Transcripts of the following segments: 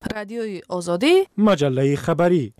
رادیوی آزادی، مجله خبری.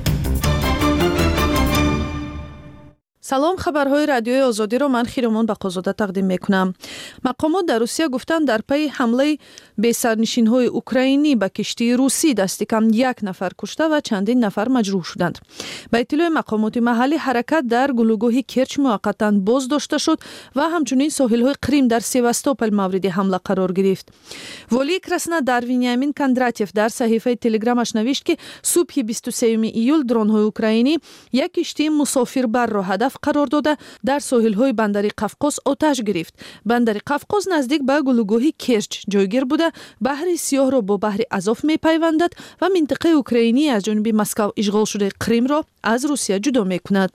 سلام، خبرهای رادیوی آزادی را من خیرمان بقازاده تقدیم میکنم. مقامات در روسیه گفتند در پی حمله به سرنشین‌های اوکراینی به کشتی روسی دست کم 1 نفر کشته و چندین نفر مجروح شدند. به اطلاع مقامات محلی، حرکت در گلوگاه کرچ موقتا باز داشته شد و همچنین ساحل‌های قریم در سیواستوپل مورد حمله قرار گرفت. والی کراسنودار ونیامین کندراتیف در صحیفه تلگرامش نوشت که صبح 23 ایول درون‌های اوکراینی یک کشتی مسافربر را هدف قرار داده در ساحل‌های بندر قفقاز آتش گرفت. بندر قفقاز نزدیک به گلوگاه کرچ جایگیر بوده، بحر سیاه را با بحر آزوف می‌پیوندد و منطقه اوکراینی از جانب مسکو اشغال شده قریم را از روسیه جدا می‌کند.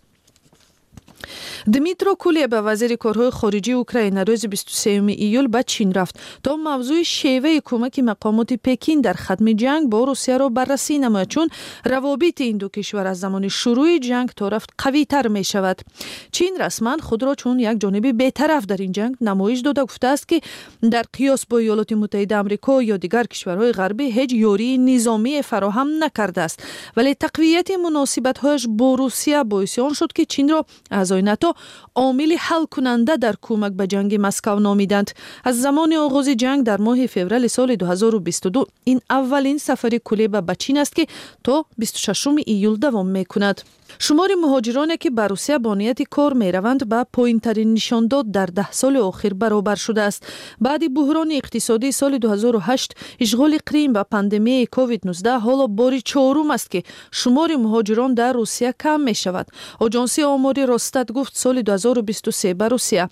دمیترو کولبا وزیر کارهای خارجی اوکراین روز 23 ایول به چین رفت تا موضوع شیوه کمک مقامات پکین در ختم جنگ با روسیه را بررسی نماید، چون روابط این دو کشور از زمان شروع جنگ تا رفت قوی تر می شود. چین رسما خود را چون یک جانب بی‌طرف در این جنگ نمایش داده، گفته است که در قیاس با ایالات متحده آمریکا یا دیگر کشورهای غربی هیچ یاری نظامی فراهم نکرده است، ولی تقویت مناسبت‌هایش با روسیه باعث آن شد که چین را اعضای ناتو عامل حل کننده در کمک به جنگ مسکو نامیدند. از زمان آغاز جنگ در ماه فوریه سال 2022 این اولین سفر کولبا به چین است که تا 26 ایول دوام می‌کند. شمار مهاجرانی که به روسیه با نیت کار می‌روند به پایین‌ترین نشانداد در 10 سال اخیر برابر شده است. بعد بحران اقتصادی سال 2008، اشغال قریم و پاندمی کووید 19 حالا بار چهارم است که شمار مهاجران در روسیه کم می‌شود. آژانس آماری راستات گفت سال 2023 به روسیه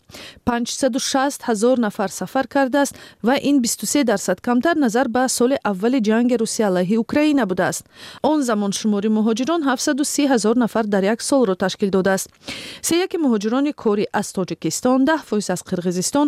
560,000 نفر سفر کرده است و این 23% کمتر نظر به سال اول جنگ روسیه علیه اوکراین بوده است. آن زمان شمار مهاجران 730,000 نفر در یک سال را تشکیل داده است. سیاق مهاجران کاری از تاجیکستان، 10% از قرقیزستان،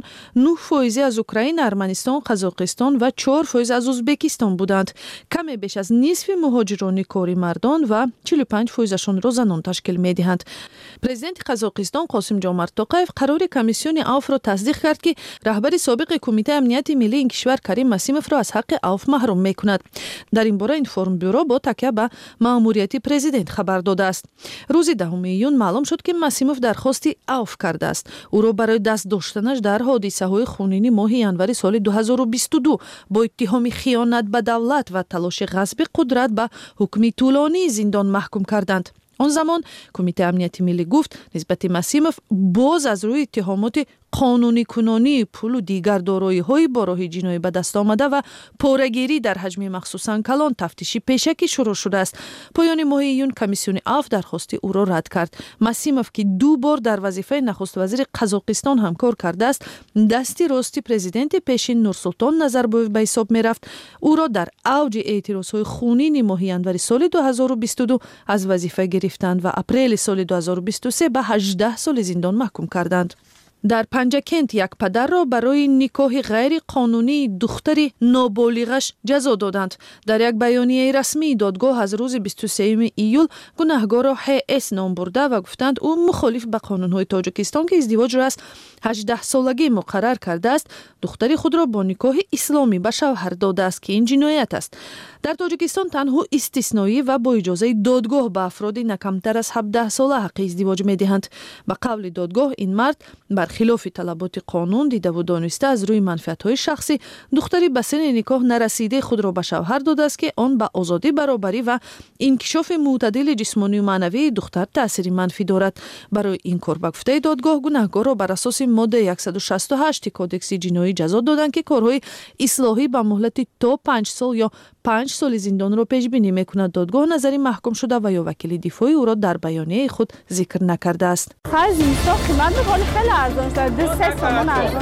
9% از اوکراین، ارمنستان، قزاقستان و 4% از ازبکستان بودند. کمی بیش از نصف مهاجران کاری مردان و 45%شان را زنان تشکیل می‌دهند. پرزیدنت قزاقستان قاسم جمعت توقیف قرار کمیسیون عفو را تصدیق کرد که رهبر سابق کمیته امنیت ملی این کشور کریم مسیموف را از حق عفو محروم می‌کند. در این باره اینفورم بیورو با تکیه به مأموریت پرزیدنت خبر داده است. روز 10 ایون معلوم شد که مسیموف درخواستی عفو کرده است. او را برای دست داشتنش در حادثه‌های خونین ماه ینور سال 2022 با اتهام خیانت به دولت و تلاش غصب قدرت به حکم طولانی زندان محکوم کردند. آن زمان کمیته امنیت ملی گفت نسبت مسیموف باز از روی اتهامات قانونی کنانی پول و دیگر دارایی‌های با راه جنایی به دست آمده و پاره‌گیری در حجم مخصوصاً کلان تفتیشی پیشکی شروع شده است. پایان ماه ایون کمیسیون عفو درخواست او را رد کرد. مسیموف که 2 بار در وظیفه نخست وزیر قزاقستان هم کار کرده است، دستی راستی پرزیدنت پیشین نورسلطان نظربایف به حساب می‌رفت. او را در اوج اعتراض‌های خونین ماه ینور سال 2022 از وظیفه گرفتند و اپریل سال 2023 به 18 سال زندان محکوم کردند. در پنجکنت یک پدر را برای نکاح غیر قانونی دختری نابالغش جزا دادند. در یک بیانیه رسمی دادگاه از روز 23 ایول گناهکار را HS نام برده و گفتند او مخالف به قانون‌های تاجیکستان که ازدواج را از 18 سالگی مقرر کرده است، دختری خود را با نکاح اسلامی به شوهر داده است که این جنایت است. در تاجیکستان تنها استثنایی و با اجازه دادگاه به افراد نه کمتر از 17 ساله حق ازدواج می‌دهند. به قول دادگاه این مرد برخلاف طلبات قانون دیده و دانسته از روی منفعت‌های شخصی دختری به سن نکاح نرسیده خود را به شوهر داده است که آن به آزادی، برابری و انکشاف معتدل جسمانی و معنوی دختر تأثیر منفی دارد. برای این کار به گفته دادگاه گناهکار را بر اساس ماده 168 کودکس جنایی جزا دادند که کارهای اصلاحی به مهلت تا 5 سال یا 5 سال زندان را پیش بینی می‌کند. دادگاه نظری محکوم شده و یا وکیل دفاعی او را در بیانیه خود ذکر نکرده است. خرج اینستا قیمت می‌کنه خیلی ارزان شده، 3 تومان ارزان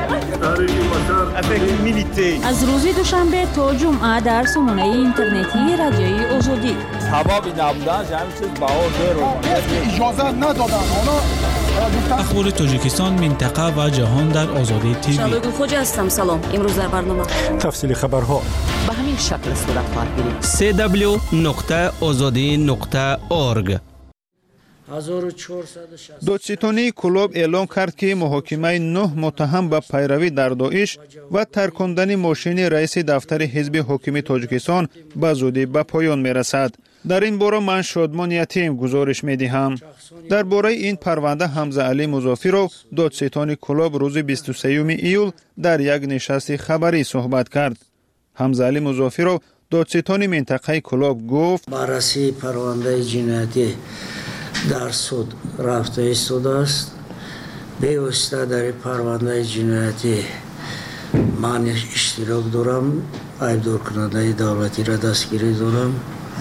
شده. از روز دوشنبه تا جمعه در سامانه اینترنتی رادیوی آزادی. حبابی نبودن جمعی چیز بهار اجازه ندادن. اخبار تاجیکستان، منطقه و جهان در آزادی تیوی. شبگون خوجه هستم. سلام. امروز در برنامه تفصیل خبرها به همین شکل صورت خواهد گرفت. www.azadi.org دادستانی کلوب اعلام کرد که محاکمه 9 متهم به پیروی در داعش و ترکاندن ماشین رئیس دفتر حزب حاکم تاجیکستان به زودی به پایان میرسد. در این باره من شادمان یتیم گزارش میدهم. درباره این پرونده حمزه علی مضافی را دادستان کلوب روز 23 ایول در یک نشست خبری صحبت کرد. حمزه علی مضافی را دادستان منطقه کلوب گفت بررسی پرونده جنایتی در سود رفته ایستاده است. بیوسته در پرونده جنایتی من اشتراک دارم. ایبدار کننده دولتی را دستگیری دارم.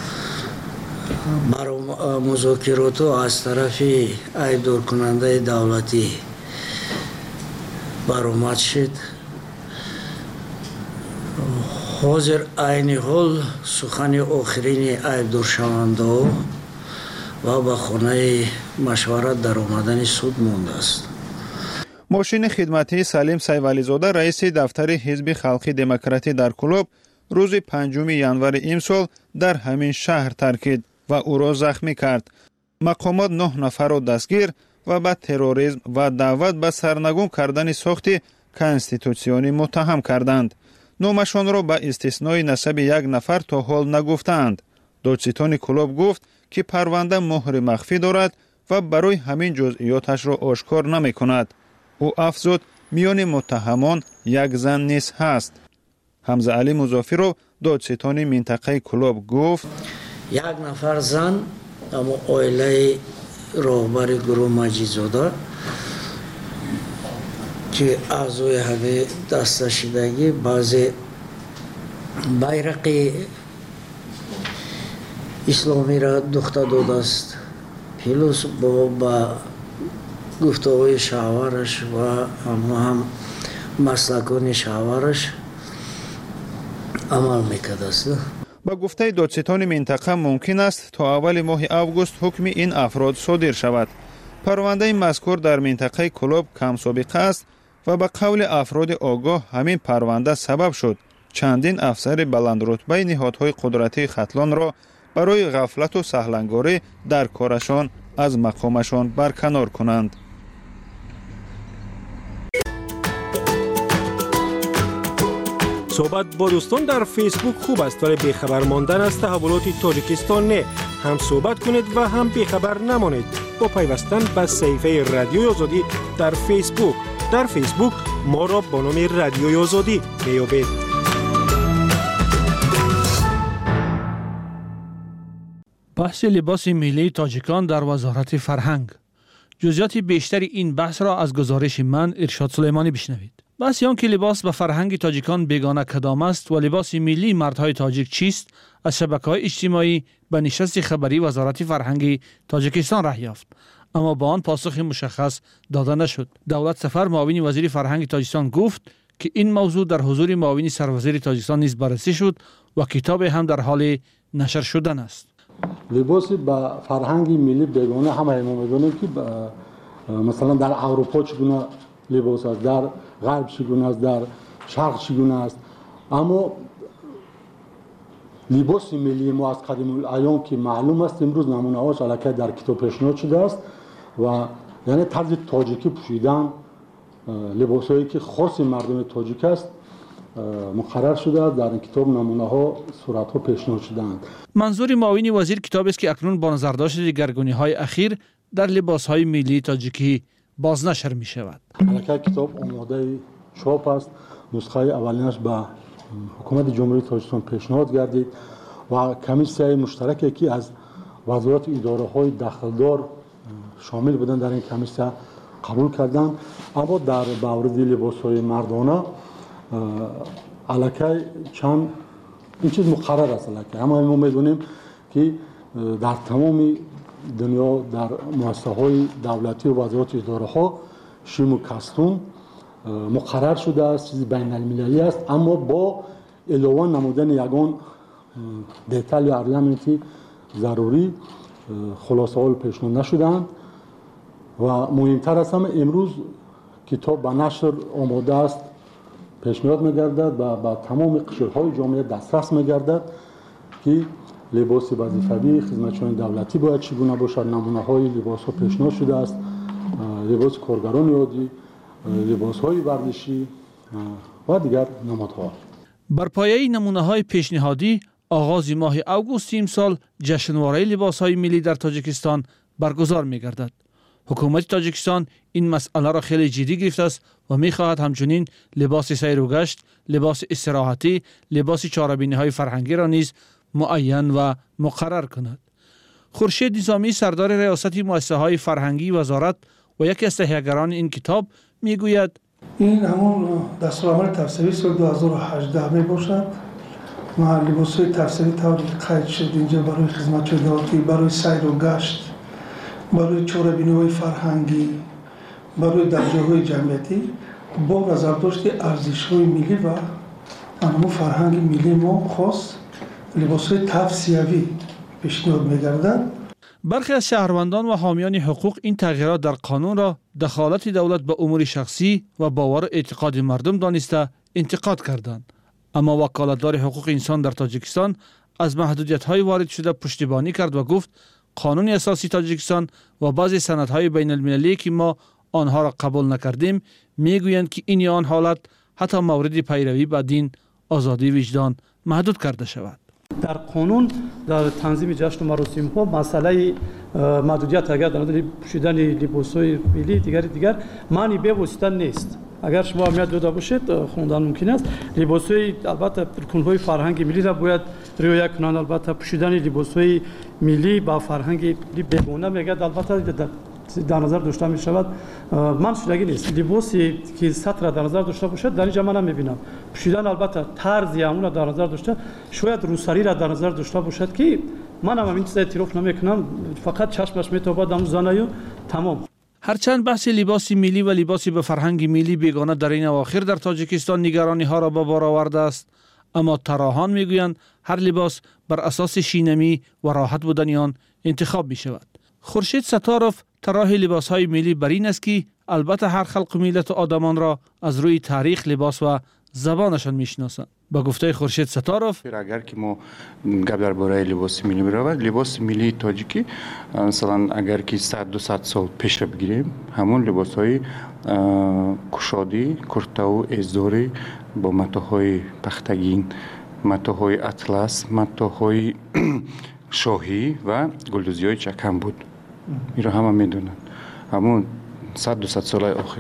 برای مذاکرات از طرف ایبدار کننده دولتی برآمد شد. حاضر عین حال سخن آخرین ایبدار شونده و به خانه مشورت در آمدن سود مانده است. ماشین خدمتی سلیم سیفعلیزاده رئیس دفتر حزب خلقی دموکراتی در کلوب روز 5 ینور امسال در همین شهر ترکید و او را زخمی کرد. مقامات 9 نفر را دستگیر و به تروریسم و دعوت به سرنگون کردن ساخت کنستیتوسیونی متهم کردند. نامشان را به استثنای نسب یک نفر تا حال نگفتند. دادستان کلوب گفت که پرونده مهر مخفی دارد و برای همین جزئیاتش را آشکار نمی کند. او افزود میان متهمان یک زن نیز هست. حمزه علی مضافی را دادستان منطقه کلوب گفت یک نفر زن اما عائله راهبر گروه مجیدزاده که اعضای همه دستشیدگی بعضی بیرق اسلامی را دخته داده است. پلوس با گفتگوی شوهرش و هم مسلکان شوهرش عمل میکرده است. با گفته دادستان منطقه ممکن است تا اول ماه اوگوست حکم این افراد صادر شود. پرونده مذکور در منطقه کلوب کم سابقه است و به قول افراد آگاه همین پرونده سبب شد چندین افسر بلند رتبه نهادهای قدرتی ختلان را برای غفلت و سهلنگاری در کارشان از مقامشان برکنار کنند. صحبت با دوستان در فیسبوک خوب است ولی بیخبر ماندن از تحولات تاجیکستان نه. هم صحبت کنید و هم بیخبر نمانید با پیوستن به صفحه رادیوی آزادی در فیسبوک. در فیسبوک ما را با نام رادیوی آزادی میابید. بحث لباس ملی تاجیکان در وزارت فرهنگ. جزئیات بیشتری این بحث را از گزارش من ارشاد سلیمانی بشنوید. بحث آن که لباس به فرهنگ تاجیکان بیگانه کدام است و لباس ملی مردهای تاجیک چیست از شبکه‌های اجتماعی به نشست خبری وزارت فرهنگ تاجیکستان راه یافت، اما با آن پاسخ مشخص داده نشد. دولت سفر معاون وزیر فرهنگ تاجیکستان گفت که این موضوع در حضور معاون سروزیر تاجیکستان نیز بررسی شد و کتاب هم در حال نشر شدن است. لباس با فرهنگ ملی بیگانه همه ما میدونیم که مثلا در اروپا چگونه لباس است، در غرب چگونه است، در شرق چگونه است، اما لباس ملی ما از قدیم الایام که معلوم است امروز نمونه‌هاش الکی در کتاب پیشنهاد شده است و یعنی طرز تاجیکی پوشیدن لباسایی که خاص مردم تاجیک است مقرر شده است. در این کتاب نمونه‌ها صورت‌ها پیشنهاد شده‌اند. منظور معاون وزیر کتاب است که اکنون با نظرداشت دگرگونی‌های اخیر در لباس‌های ملی تاجیکی بازنشر می‌شود. الکی کتاب آماده چاپ است. نسخه اولینش به حکومت جمهوری تاجیکستان پیشنهاد گردید و کمیسیای مشترکی که از وزارت اداره‌های دخلدار شامل بودند در این کمیسیه قبول کردند. اما در مورد لباس‌های مردانه الکی چند این چیز مقرر است الکی. اما ما می‌دونیم که در تمام دنیا در مؤسسه‌های دولتی و وزارت اداره‌ها شیم و کاستوم مقرر شده است، چیز بین المللی است، اما با علاوه نمودن یگان دیتال یا ارلمنتی ضروری خلاصه ها پیشنهاد نشدند و مهمتر است هم امروز کتاب به نشر آماده است، پیشنهاد می‌گردد و با تمام قشرهای جامعه دسترس می‌گردد که لباس وظیفه‌ای خدمتچیان دولتی باید چگونه باشد. نمونه‌های لباس‌ها پیشنهاد شده است. لباس کارگران عادی، لباس‌های ورزشی و دیگر نمادها. بر پایه نمونه‌های پیشنهادی آغاز ماه اوگوست امسال جشنواره لباس‌های ملی در تاجیکستان برگزار می‌گردد. حکومت تاجیکستان این مسئله را خیلی جدی گرفته است و می‌خواهد همچنین لباس سیر و گشت، لباس استراحتی، لباس چهاربینی‌های فرهنگی را نیز معین و مقرر کند. خورشید نظامی سردار ریاست مؤسسه‌های فرهنگی وزارت و یکی از تهیه‌گران این کتاب میگوید این همون دستورالعمل تفسیری سال 2018 می باشد. ما لباس‌های تفسیری طوری قید شد اینجا برای خدمت دولتی، برای سیر و گشت، برای چهاربینی‌های فرهنگی، برای درجه‌های جمعیتی با نظرداشت ارزش‌های ملی و انمو فرهنگ ملی ما خاص لباس‌های تفسیری پیشنهاد می‌گردند. برخی از شهروندان و حامیان حقوق این تغییرات در قانون را دخالت دولت به امور شخصی و باور اعتقاد مردم دانسته انتقاد کردند. اما وکالتدار حقوق انسان در تاجیکستان از محدودیت‌های وارد شده پشتیبانی کرد و گفت قانون اساسی تاجیکستان و بعضی سندهای بین المللی که ما آنها را قبول نکردیم میگویند که این یا آن حالت حتی مورد پیروی به دین، آزادی وجدان محدود کرده شود. در قانون در تنظیم جشن و مراسم ها مسئله محدودیت اگر در پوشیدن لباس‌های ملی دیگر معنی به واسطه نیست. اگر شما اهمیت داده باشید خوندن ممکن است. لباس‌های البته رکن‌های فرهنگ ملی را باید رعایت کنند. البته پوشیدن لباس‌های ملی با فرهنگ ملی بگونه میگه البته در نظر داشته می شود. من شدگی نیست. لباسی که سطر در نظر داشته باشد در اینجا من نمیبینم. پوشیدن البته طرز همون در نظر داشته، شاید روسری را در نظر داشته باشد که من هم این چیز اعتراف نمیکنم، فقط چشمش میتابد هم زنایو تمام. هرچند بحث لباس ملی و لباس به فرهنگ ملی بیگانه در این اواخر در تاجیکستان نگرانی ها را به بار آورده است، اما طراحان میگویند هر لباس بر اساس شینمی و راحت بودن آن انتخاب می شود. خورشید ستاروف طراح لباس‌های ملی بر این است که البته هر خلق و ملت و آدمان را از روی تاریخ، لباس و زبانشان میشناسند. با گفته خورشید ستاروف اگر که ما گپ درباره لباس ملی برود، لباس ملی تاجیکی مثلا اگر که 100-200 سال پیش را بگیریم، همون لباس‌های کشادی، کرتا و ازداری با متاهای تختگین، متاهای اطلس، متاهای شاهی و گلدوزی‌های چکم بود. این را همه میدونن. همون 100-200 سال آخر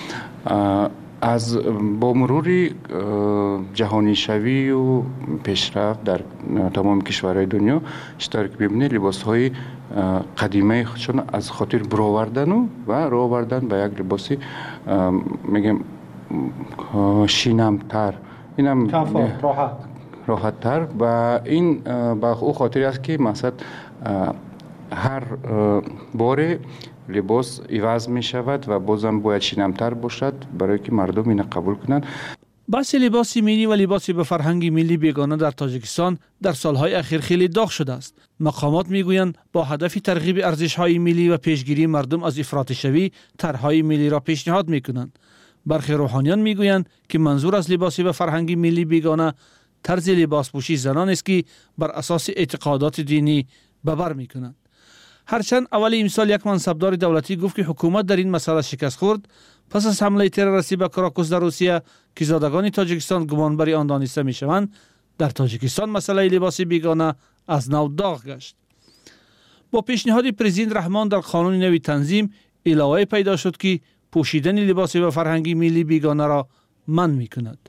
از با مرور جهانی شوی و پیشرفت در تمام کشورهای دنیا اشتراک ببینه لباس‌های قدیمی خودشون از خاطر برآوردن و راه آوردن به یک لباسی میگم شینم‌تر، اینم راحت تر و این با او خاطری است که مثلا هر بار لباس عوض می شود و بازم باید شینم‌تر باشد برای که مردم اینو قبول کنند. بحث لباس ملی و لباس به فرهنگ ملی بیگانه در تاجیکستان در سالهای اخیر خیلی داغ شده است. مقامات میگویند با هدف ترغیب ارزش‌های ملی و پیشگیری مردم از افراط شوی طرح‌های ملی را پیشنهاد میکنند. برخی روحانیان میگویند که منظور از لباس به فرهنگ ملی بیگانه طرز لباس پوشی زنان است که بر اساس اعتقادات دینی به بر میکنند. هرچند اول امسال یک منصبدار دولتی گفت که حکومت در این مسئله شکست خورد پس از حمله تروریستی به کراکوس در روسیه که زادگان تاجیکستان گمانبری آن دانسته میشوند، در تاجیکستان مسئله لباس بیگانه از نو داغ گشت. با پیشنهاد پرزیدنت رحمان در قانون نوی تنظیم علاوه پیدا شد که پوشیدن لباس به فرهنگی ملی بیگانه را منع میکند.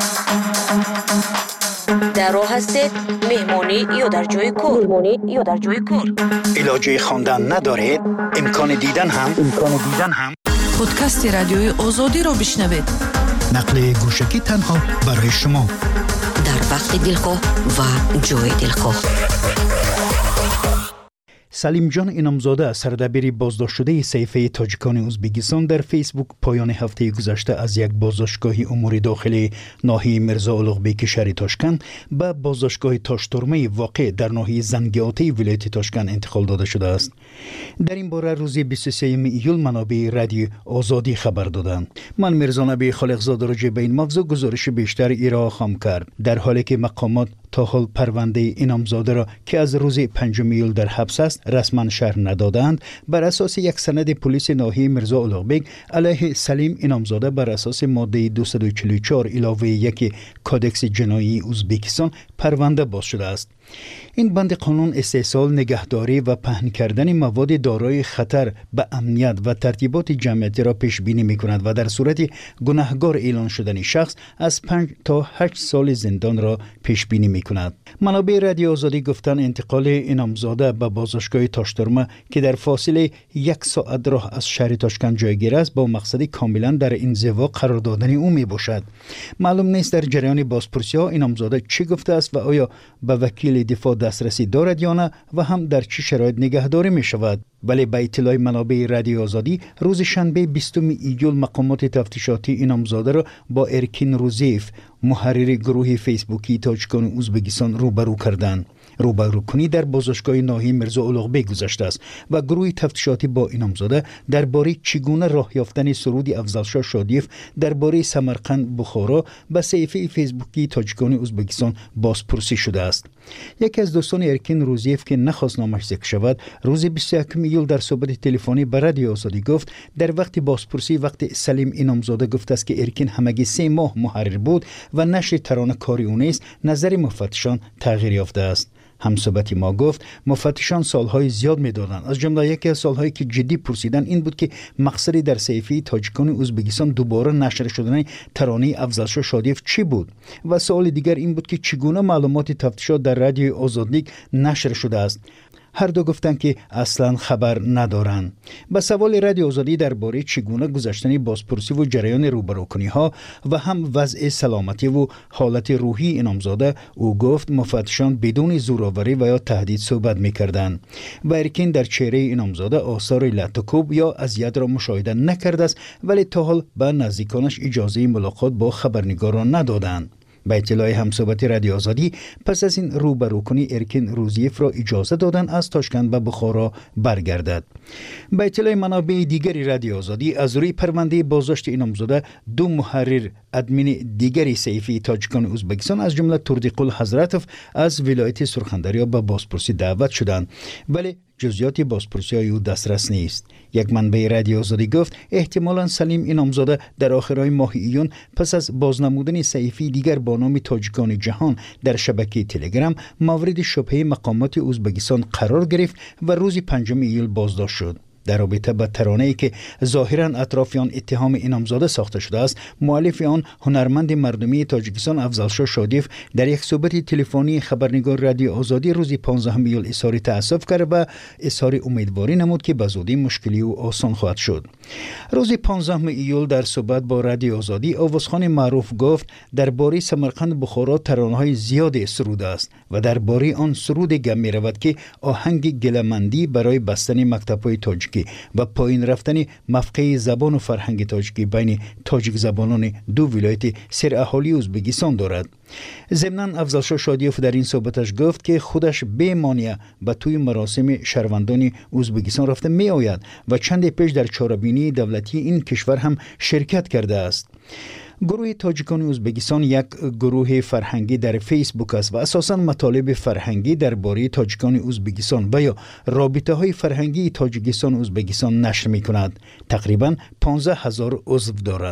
در راه هستید مهمانی یا در جای کار علاجه خواندن ندارید امکان دیدن هم پادکست رادیوی آزادی را بشنوید. نقل گوشکی تنها برای شما در وقت دلخواه و جای دلخواه. سلیم جان انامزاده سردبیر بازداشت شده صحیفه تاجیکان ازبکستان در فیسبوک پایان هفته گذشته از یک بازداشتگاه امور داخلی ناحیه میرزا اولغبیک شهر تاشکند به بازداشتگاه تاشترمه واقع در ناحیه زنگیاتی ولایت تاشکند انتقال داده شده است. در این باره روز 23 ایول منابع رادیو آزادی خبر دادند. من میرزا نبی خالقزاده راجع به این موضوع گزارش بیشتر ارائه خواهم کرد، در حالی که مقامات تا حال پرونده این نامزاده را که از روز 5 ایول در حبس است رسما شرح ندادند. بر اساس یک سند پلیس ناحیه میرزا الاغبگ علیه سلیم این نامزاده بر اساس ماده 244 علاوه 1 کودکس جنایی ازبکستان پرونده باز شده است. این بند قانون استحصال، نگهداری و پهن کردن مواد دارای خطر به امنیت و ترتیبات جمعیتی را پیش بینی می کند و در صورت گناهکار اعلان شدن شخص از 5 تا 8 سال زندان را پیش بینی می کند. منابع رادیو آزادی گفتند انتقال این نامزاده به بازداشتگاه تاشترمه که در فاصله 1 ساعت راه از شهر تاشکند جایگیر است با مقصد کاملا در انزوا قرار دادن او می باشد. معلوم نیست در جریان بازپرسی ها این نامزاده چی گفته است و آیا به وکیل دفاع دسترسی دارد یا نه و هم در چه شرایط نگهداری می شود. ولی به اطلاع منابع رادیو آزادی روز شنبه 20 ایول مقامات تفتیشاتی این نامزاده را با ارکین روزیف محرر گروه فیسبوکی تاجیکان ازبکستان روبرو کردند. روبروکنی در بازداشتگاه ناحیه میرزا الاغبگ گذشته است و گروه تفتیشاتی با این نامزاده درباره چگونه راه یافتن سرود افضلشاه شادیف درباره سمرقند بخارا به صفحه فیسبوکی تاجیکان ازبکستان بازپرسی شده است. یکی از دوستان ارکین روزیف که نخواست نامش ذکر شود روز 21 ایول در صحبت تلفنی به رادیو آزادی گفت در وقت بازپرسی وقت سلیم این نامزاده گفت است که ارکین همگی 3 ماه محرر بود و نشر ترانه کاری او نیست، نظر مفتشان تغییر یافته است. همصحبتی ما گفت مفتشان سالهای زیاد می‌دادند. از جمله یکی از سالهایی که جدی پرسیدن این بود که مقصدی در صحیفه تاجیکان ازبکستان دوباره نشر شدن ترانه افضلشاه شادیف چی بود و سوال دیگر این بود که چگونه معلومات تفتیشات در رادیو آزادی نشر شده است. هر دو گفتند که اصلا خبر ندارند. به سوال رادیو آزادی درباره چگونه گذشتن بازپرسی و جریان روبروکنی ها و هم وضع سلامتی و حالت روحی این نامزاده او گفت مفتشان بدون زورآوری و یا تهدید صحبت می‌کردند. و ارکین در چهره این نامزاده آثار لطکوب یا اذیت را مشاهده نکرده است ولی تا حال به نزدیکانش اجازه ملاقات با خبرنگاران ندادند. به اطلاع همصحبت رادیو آزادی پس از این روبروکنی ارکین روزیف را اجازه دادن از تاشکند به بخارا برگردد. به اطلاع منابع دیگری رادیو آزادی از روی پرونده بازداشت این نامزاده 2 محرر ادمین دیگری صحیفه تاجیکان ازبکستان از جمله توردیقل حضرتوف از ولایت سرخندریا به بازپرسی دعوت شدند ولی جزئیات بازپرسی او دسترس نیست. یک منبع رادیو آزادی گفت احتمالاً سلیم این نامزاده در آخرهای ماه ایون پس از بازنمودن صحیفه دیگر با نام تاجیکان جهان در شبکه تلگرام مورد شبهه مقامات ازبکستان قرار گرفت و روز 5 ایول بازداشت شد. در رابطه با ترانه‌ای که ظاهراً اطرافیان اتهام این نامزاده ساخته شده است، مؤلف آن هنرمند مردمی تاجیکستان افضلشاه شادیف در یک صحبت تلفنی خبرنگار رادیو آزادی روز 15 ایول اظهار تأسف کرد و اظهار امیدواری نمود که به زودی مشکلی او آسان خواهد شد. روز 15 ایول در صحبت با رادیو آزادی آوازخوان معروف گفت درباره سمرقند بخارا ترانه‌های زیادی سروده است و درباره آن سرود گم می‌رود که آهنگ گله‌مندی برای بستن مکتب‌های تاجیکی و پایین رفتن مفقه زبان و فرهنگ تاجیکی بین تاجیک زبانان دو ولایت سر اهالی ازبکستان دارد. ضمناً افضلشاه شادیف در این صحبتش گفت که خودش بی مانع به توی مراسم شهروندان ازبکستان رفته می آید و چند پیش در چهاربینی دولتی این کشور هم شرکت کرده است. گروه تاجیکان ازبکستان یک گروه فرهنگی در فیسبوک است و اساساً مطالب فرهنگی درباره تاجیکان ازبکستان و یا رابطه های فرهنگی تاجیکستان و ازبکستان نشر می کند. تقریباً 15,000 عضو دارد.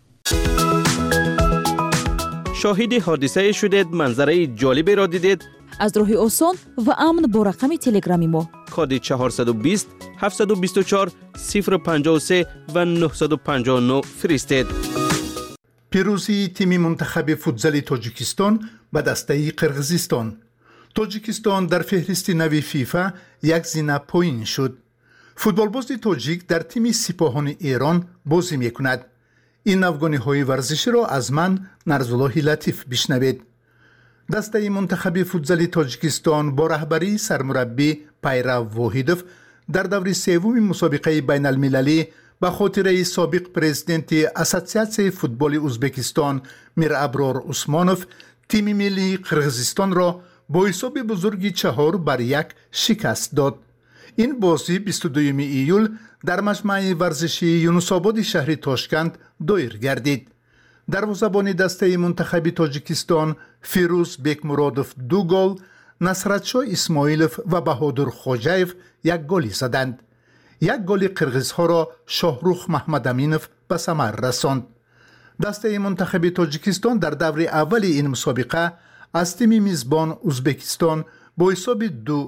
شاهد حادثه شدید، منظره جالبی را دیدید؟ از راه آسان و امن با رقم تلگرامی ما کد 420 724 053 و 959 فرستید. پیروزی تیم منتخب فوتزال تاجیکستان به دسته قرقیزستان. تاجیکستان در فهرست نوی فیفا یک زینه پایین شد. فوتبالباز تاجیک در تیم سپاهان ایران بازی میکند. این افغانی‌های ورزشی را از من نرزالله لطیف بشنوید. دسته منتخب فوتزال تاجیکستان با رهبری سرمربی پیرو واحدوف در دور سوم مسابقه بین المللی به خاطر سابق پرزیدنت اساسیاسیون فوتبال ازبکستان میر ابرار عثمانوف تیم ملی قرقیزستان را با حساب بزرگی 4-1 شکست داد. این بازی 22 ایول در مجمع ورزشی یونس آباد شهر تاشکند دایر گردید. دروازه‌بان دسته منتخب تاجیکستان فیروز بیکمرادوف 2 گل، نصرتشاه اسماعیلوف و بهادر خوجایف 1 گلی زدند. 1 گل قرغیزها را شاهروخ محمد امینوف به ثمر رساند. دسته منتخب تاجیکستان در دور اول این مسابقه از تیم میزبان ازبکستان با حساب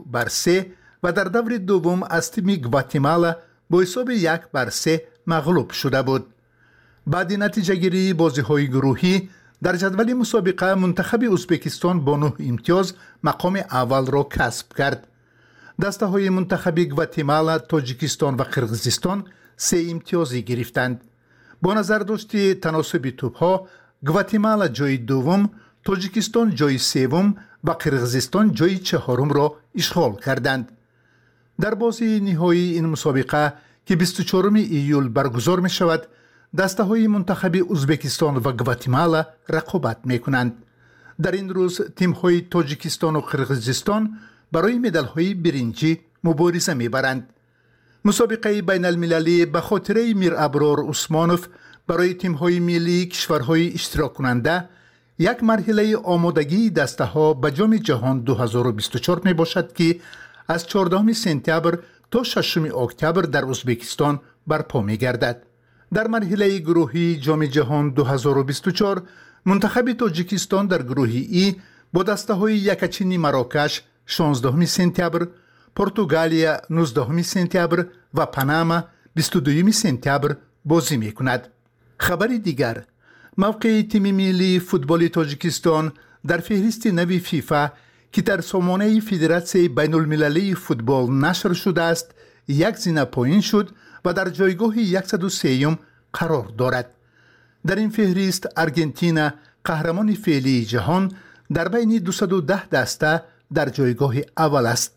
2-3 و در دور دوم از تیم گواتیمالا با حساب 1-3 مغلوب شده بود. بعد نتیجه گیری بازی‌های گروهی در جدول مسابقه منتخب ازبکستان با 9 امتیاز مقام اول را کسب کرد. دسته های منتخب گواتیمالا، تاجیکستان و قرغیزستان 3 امتیازی گرفتند. با نظر داشت تناسب توپ‌ها، گواتیمالا جای دوم، تاجیکستان جای سوم و قرغیزستان جای چهارم را اشغال کردند. در بازی نهایی این مسابقه که 24 ایول برگزار می شود، دسته های منتخب ازبکستان و گواتیمالا رقابت می کنند. در این روز تیم های تاجیکستان و قرغیزستان برای مدال های برنجی مبارزه می برند. مسابقه بین المللی به خاطره میر ابرار عثمانوف برای تیم های ملی کشورهای اشتراک کننده یک مرحله آمادگی دسته ها به جام جهان 2024 می باشد که از 14 سپتامبر تا 6 اکتبر در ازبکستان برپا می گردد. در مرحله گروهی جام جهان 2024 منتخب تاجیکستان در گروه ای با دسته های یکچین مراکش 16 سپتامبر، پرتغالیا 19 سپتامبر و پاناما 22 سپتامبر بازی می کند. خبر دیگر، موقع تیم ملی فوتبال تاجیکستان در فهرست نو فیفا که در سامانه فدراسیون بین المللی فوتبال نشر شده است، 1 زینه پایین شد و در جایگاه 103 قرار دارد. در این فهرست آرژانتین قهرمان فعلی جهان در بین 210 دسته در جایگاه اول است.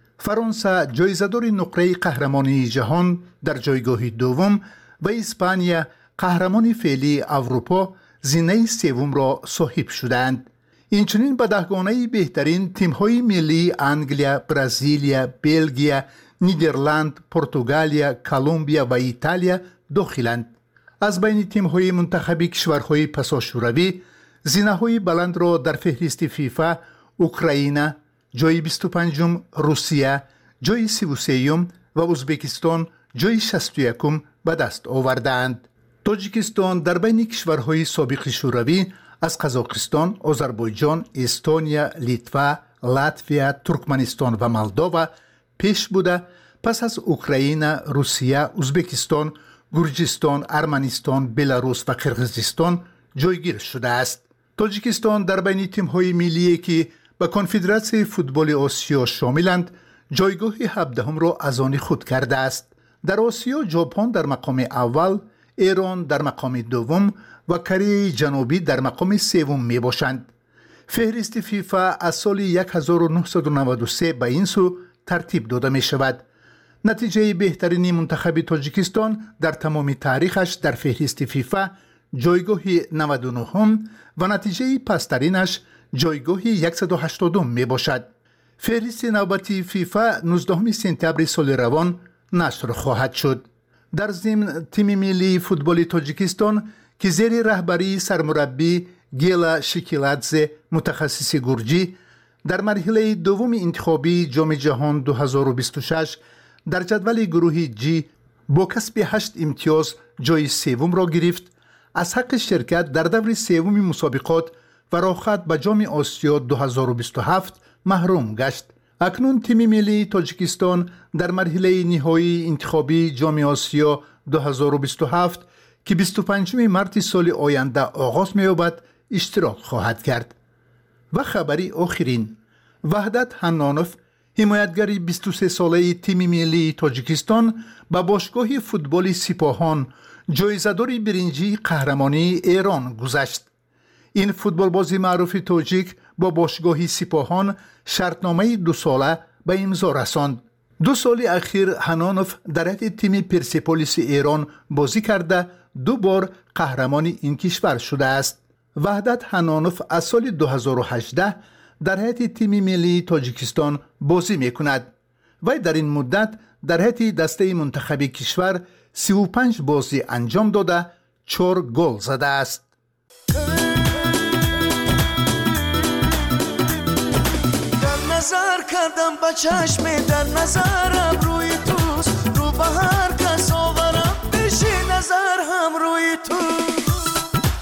فرانسه جایزه‌دار نقره قهرمانی جهان در جایگاه دوم و اسپانیا قهرمان فعلی اروپا زینه سوم را صاحب شدند. اینچنین به دهگانه بهترین تیم‌های ملی انگلیا، برزیلیا، بلژیم، نیدرلند، پرتغالیا، کلمبیا و ایتالیا داخلند. از بین تیم‌های منتخب کشورهای پساشوروی زینه‌های بلند را در فهرست فیفا اوکراین جای 25، روسیه جای 33 و ازبکستان جای 61 به دست آوردند. تاجیکستان در بین کشورهای سابق شوروی از قزاقستان، آذربایجان، استونیا، لیتوا، لاتویا، ترکمنستان و مولداوا پیش بوده، پس از اوکراین، روسیه، ازبکستان، گرجستان، ارمنستان، بلاروس و قرغیزستان جایگیر شده است. تاجیکستان در بین تیم‌های ملی که به کنفدراسیون فوتبال آسیا شاملند جایگاه 17 را از آن خود کرده است. در آسیا ژاپن در مقام اول، ایران در مقام دوم و کره جنوبی در مقام سوم می باشند. فهرست فیفا از سال 1993 به این سو ترتیب داده می شود. نتیجه بهترین منتخب تاجیکستان در تمام تاریخش در فهرست فیفا جایگاه 99 و نتیجه پسترینش جایگاه 180 می باشد. فهرست نوبتی فیفا 19 سپتامبر سال روان نشر خواهد شد. در ضمن تیم ملی فوتبال تاجیکستان که زیر رهبری سرمربی گیلا شکیلادزه متخصص گرجی در مرحله دوم انتخابی جام جهان 2026 در جدول گروه جی با کسب 8 امتیاز جای سوم را گرفت، از حق شرکت در دور سوم مسابقات و راخت به جام آسیا 2027 محروم گشت. اکنون تیم ملی تاجیکستان در مرحله نهایی انتخابی جام آسیا 2027 که 25 مارس سال آینده آغاز می‌یابد اشتراک خواهد کرد. و خبری آخرین، وحدت حنانوف حمایتگر 23 ساله تیم ملی تاجیکستان به باشگاه فوتبال سپاهان جایزه‌دار برنجی قهرمانی ایران گذشت. این فوتبال بازی معروف تاجیک با باشگاه سپاهان شرطنامه 2 ساله به امضا رساند. 2 سال اخیر حنانوف در حیط تیم پرسپولیس ایران بازی کرده 2 بار قهرمان این کشور شده است. وحدت حنانوف از سال 2018 در حیط تیم ملی تاجیکستان بازی می کند و در این مدت در حیط دسته منتخب کشور 35 بازی انجام داده 4 گل زده است. نظر کردم با چشم در نظرم روی توست رو به هر کس آورم پیش نظر هم روی توست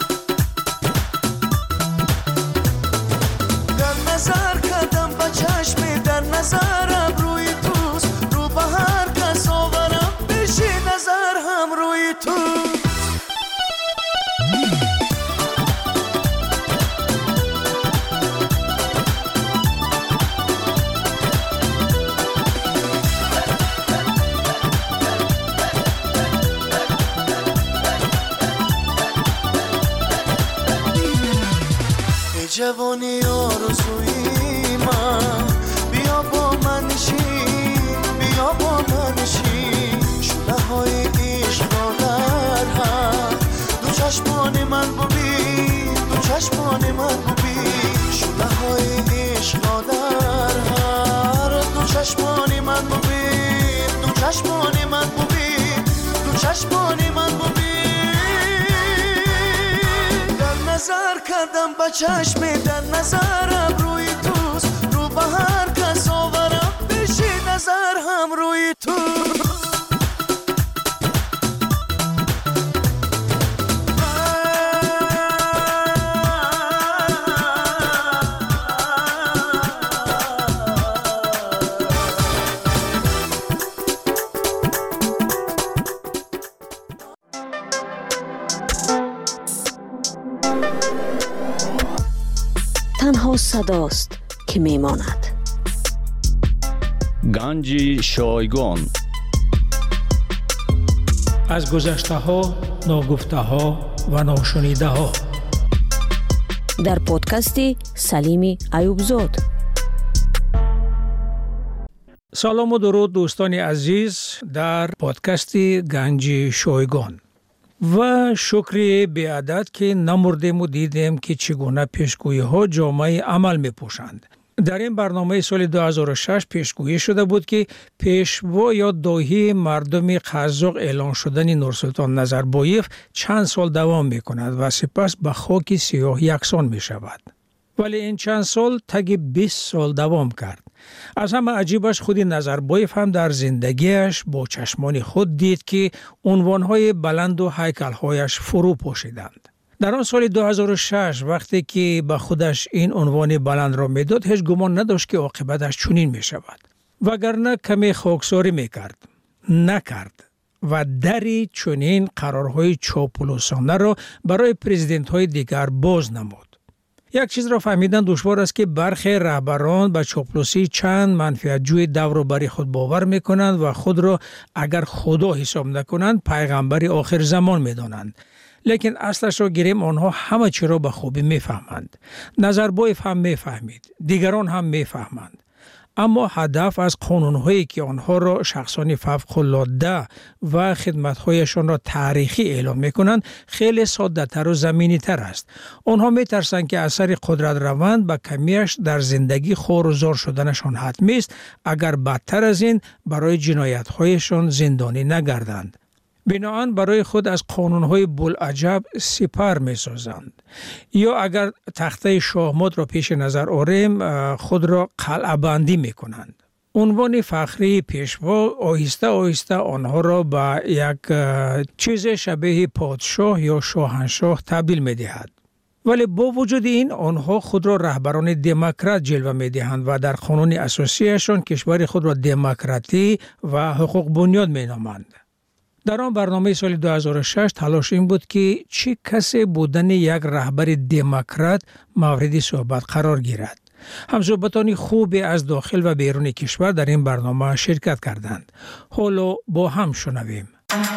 در نظر کردم با چشم در نظرم روی توست رو به هر کس آورم پیش نظر هم روی توست جوانی آرزوی من بیا با من نشین بیا با من نشین شده های عشق را در هم دو چشمان من ببین دو چشمان من ببین شده های عشق را در هم دو چشمان من ببین دو چشمان من ببین دو چشمان من ببین نظر کردم با چشم در نظرم روی توست رو به هر کس آورم پیش نظر هم روی توست تنها صداست که میماند. گنج شایگان از گذشته ها، ناگفته ها و ناشنیده ها در پادکستی سلیم ایوبزاد. سلام و درود دوستان عزیز در پادکستی گنج شایگان و شکر بی‌عدد که نمردیم و دیدیم که چگونه پیشگویی ها جامعه عمل می پوشند. در این برنامه سال 2006 پیشگویی شده بود که پیشوا یا داهی مردم قزاق اعلان شدن نورسلطان نظربایف چند سال دوام می کند و سپس به خاک سیاه یکسان می شود. ولی این چند سال تگ 20 سال دوام کرد. از همه عجیبش خودی نظربایف هم در زندگیش با چشمان خود دید که عنوانهای بلند و هیکلهایش فرو پوشیدند. در آن سال 2006 وقتی که به خودش این عنوان بلند را میداد هیچ گمان نداشت که عاقبتش چنین می شود. وگرنه کمی خاکساری می کرد. نکرد. و دری چنین قرارهای چاپلوسانه را برای پرزیدنت های دیگر باز نمود. یک چیز را فهمیدن دشوار است که برخی رهبران به چاپلوسی چند منفعت جوی دور و بر خود باور میکنند و خود را اگر خدا حساب نکنند پیغمبر آخر زمان میدانند. لیکن اصلش را گیریم آنها همه چی را به خوبی میفهمند. نظربایف هم میفهمید. دیگران هم میفهمند. اما هدف از قانونهایی که آنها را شخصان فوق‌العاده و خدمت‌هایشان را تاریخی اعلام می‌کنند خیلی ساده‌تر و زمینی‌تر است. آنها می‌ترسند که اثر قدرت روند به کمیش در زندگی خور و زار شدنشان حتمی است اگر بدتر از این برای جنایت‌هایشان زندانی نگردند. بنابراین برای خود از قانون‌های بوالعجب سپر می‌سازند. یا اگر تخته شاهمات را پیش نظر آوریم خود را قلعه بندی می‌کنند. عنوان فخری پیشوا آهسته آهسته آنها را به یک چیز شبیه پادشاه یا شاهنشاه تبدیل می‌دهد. ولی با وجود این آنها خود را رهبران دموکرات جلوه می‌دهند و در قانون اساسیشان کشور خود را دموکراتی و حقوق بنیاد می‌نامند. در آن برنامه سال 2006 تلاش این بود که چه کسی بودن یک رهبر دموکرات مورد صحبت قرار گیرد. همصحبتان خوبی از داخل و بیرون کشور در این برنامه شرکت کردند. حالا با هم شنویم.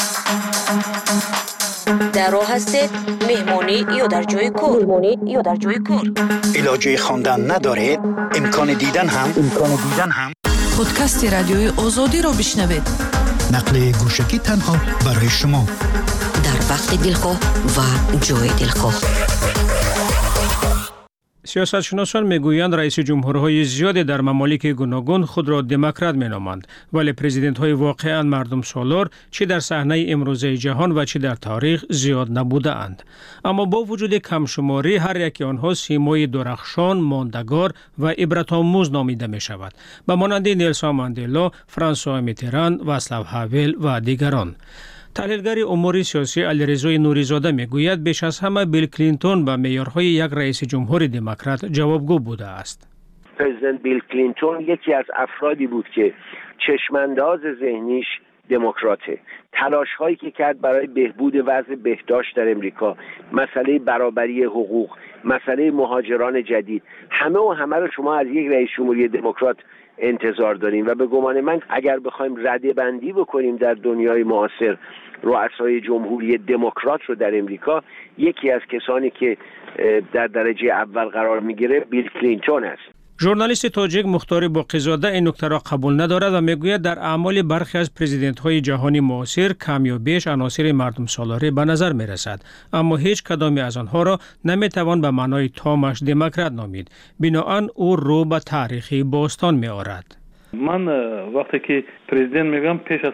در راه هستید مهمانی یا در جای کار؟ علاجه خواندن ندارید؟ امکان دیدن هم؟ پادکست رادیوی آزادی را بشنوید. نقل گوشکی تنها برای شما در وقت دلخواه و جای دلخواه. سیاستشناسان میگویند رئیس جمهورهای زیادی در ممالک گوناگون خود را دموکرات مینامند، ولی پرزیدنت‌های واقعاً مردم سالار چه در صحنه امروزه جهان و چه در تاریخ زیاد نبوده اند. اما با وجود کمشماری هر یک آنها سیمای درخشان، ماندگار و عبرت‌آموز نامیده می شود. به مانند نیلسون ماندلا، فرانسوا میتران، واصلاو هاول و دیگران. تحلیلگر امور سیاسی علیرضا نوری‌زاده میگوید بیش از همه بیل کلینتون به معیارهای یک رئیس جمهور دموکرات جوابگو بوده است. پرزیدنت بیل کلینتون یکی از افرادی بود که چشمانداز ذهنیش دموکراته. تلاش هایی که کرد برای بهبود وضع بهداشت در امریکا، مسئله برابری حقوق، مسئله مهاجران جدید، همه رو شما از یک رئیس جمهوری دموکرات انتظار داریم و به گمان من اگر بخوایم رده بندی بکنیم در دنیای معاصر رؤسای جمهوری دموکرات رو در امریکا، یکی از کسانی که در درجه اول قرار میگیره بیل کلینتون است. ژورنالیست تاجیک مختار باقی‌زاده این نکته را قبول ندارد و میگوید در اعمال برخی از پرزیدنت‌های جهانی معاصر کم یا بیش عناصر مردم سالاری به نظر می‌رسد، اما هیچ کدام از آنها را نمی‌توان به معنای تامش دموکرات نامید. بنابراین او رو به تاریخی باستان می‌آورد. من وقتی که پرزیدنت میگم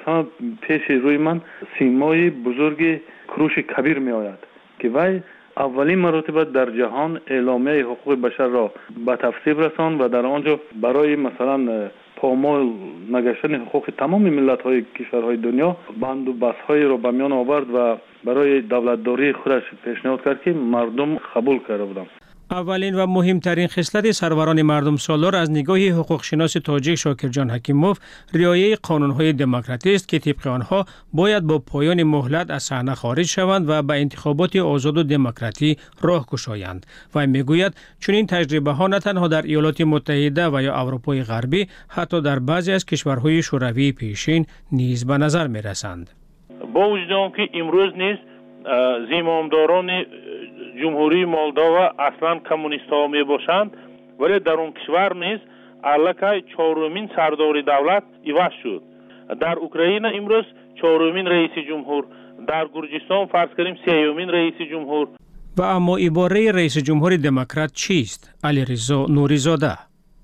پیش روی من سیمای بزرگ کروش کبیر میآید که وای اولین مرتبه در جهان اعلامیه حقوق بشر را به تصویب رساند و در آنجا برای مثلا پامال نگشتن حقوق تمام ملت‌های کشورهای دنیا بند و بست‌های را به میان آورد و برای دولتداری خودش پیشنهاد کرد که مردم قبول کرده بودند. اولین و مهمترین خصلت سروران مردم سالار از نگاه حقوق شناس تاجیک شاکرجان حکیموف رعایت قانون‌های دموکراتی است که طبق آنها باید با پایان مهلت از صحنه خارج شوند و به انتخابات آزاد و دموکراتی راه گشایند. و میگوید چنین تجربه‌ها نه تنها در ایالات متحده و یا اروپای غربی، حتی در بعضی از کشورهای شوروی پیشین نیز به نظر می‌رسند. با وجود آنکه امروز نیز زمامداران جمهوری مولداوا اصلا کمونیست ها می باشند، ولی در اون کشور نیز الکای چهارمین سردار دولت عوض شد. در اوکراین امروز چهارمین رئیس جمهور، در گرجستان فرض کنیم سومین رئیس جمهور. و اما عباره رئیس جمهور دموکرات چیست؟ علیرضا نوری‌زاده.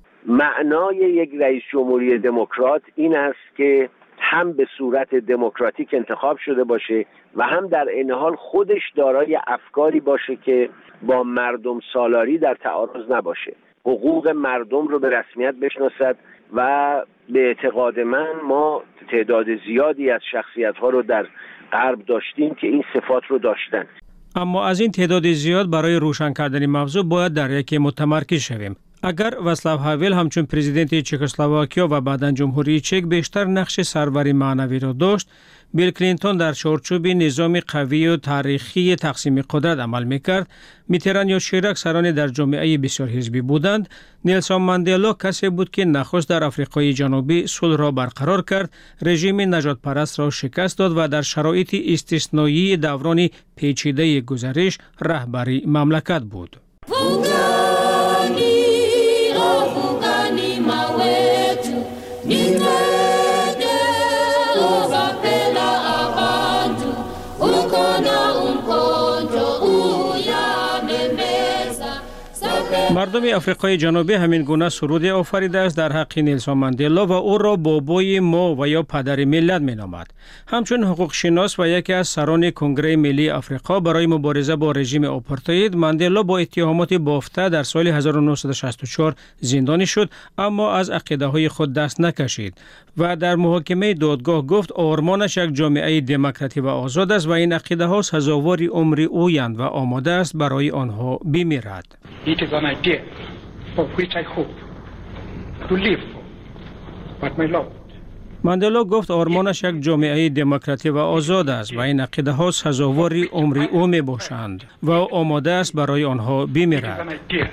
معنای یک رئیس جمهوری دموکرات این است که هم به صورت دموکراتیک انتخاب شده باشه و هم در عین حال خودش دارای افکاری باشه که با مردم سالاری در تعارض نباشه، حقوق مردم رو به رسمیت بشناسد و به اعتقاد من ما تعداد زیادی از شخصیت‌ها رو در غرب داشتیم که این صفات رو داشتن. اما از این تعداد زیاد برای روشن کردن موضوع باید در یکی متمرکز شویم. اگر واصلاو هاول همچون پرزیدنت چکسلواکیا و بعداً جمهوری چک بیشتر نقش سروری معنوی را داشت، بیل کلینتون در چارچوب نظام قوی و تاریخی تقسیم قدرت عمل میکرد، میتران یا شیراک سران در جامعه بسیار حزبی بودند، نیلسون ماندلا کسی بود که نخست در آفریقای جنوبی صلح را برقرار کرد، رژیم نجات پرست را شکست داد و در شرایط استثنایی دوران پیچیده گذشته رهبری مملکت بود. مردم آفریقای جنوبی همین گونه سرود آفریده است در حق نیلسون ماندلا و او را بابای ما و یا پدر ملت مینامد. همچون حقوق شناس و یکی از سران کنگره ملی آفریقا برای مبارزه با رژیم آپارتاید، ماندلا با اتهامات بافته در سال 1964 زندانی شد، اما از عقیده‌های خود دست نکشید و در محاکمه دادگاه گفت آرمانش یک جامعه دموکراتی و آزاد است و این عقیده‌ها سزاوار عمر اویند و آماده است برای آنها بمیرد. It is an idea for which I hope to live for, but my Lord. ماندلا گفت آرمانش یک جامعه دموکراتی و آزاد است و این عقیده ها سزاوار عمر او می باشند و آماده است برای آنها بمیرد.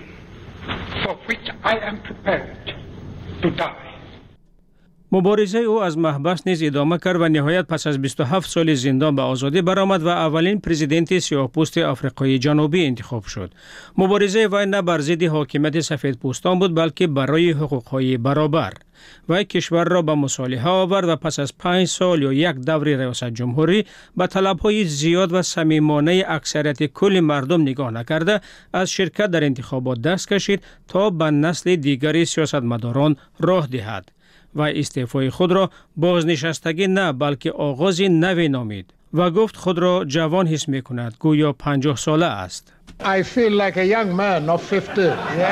مبارزه او از محبس نیز ادامه کرد و نهایت پس از 27 سال زندان به آزادی برآمد و اولین پرزیدنت سیاه‌پوست آفریقای جنوبی انتخاب شد. مبارزه وی نه بر ضد حاکمیت سفیدپوستان بود بلکه برای حقوق‌های برابر. و کشور را به مصالحه آورد و پس از 5 سال یا یک دور ریاست جمهوری به طلب‌های زیاد و صمیمانه اکثریت کل مردم نگاه نکرده از شرکت در انتخابات دست کشید تا به نسل دیگری سیاستمداران راه دهد و استعفای خود را بازنشستگی نه بلکه آغاز نوی نامید و گفت خود را جوان حس می کند گویا 50 ساله است. I feel like a young man of 50.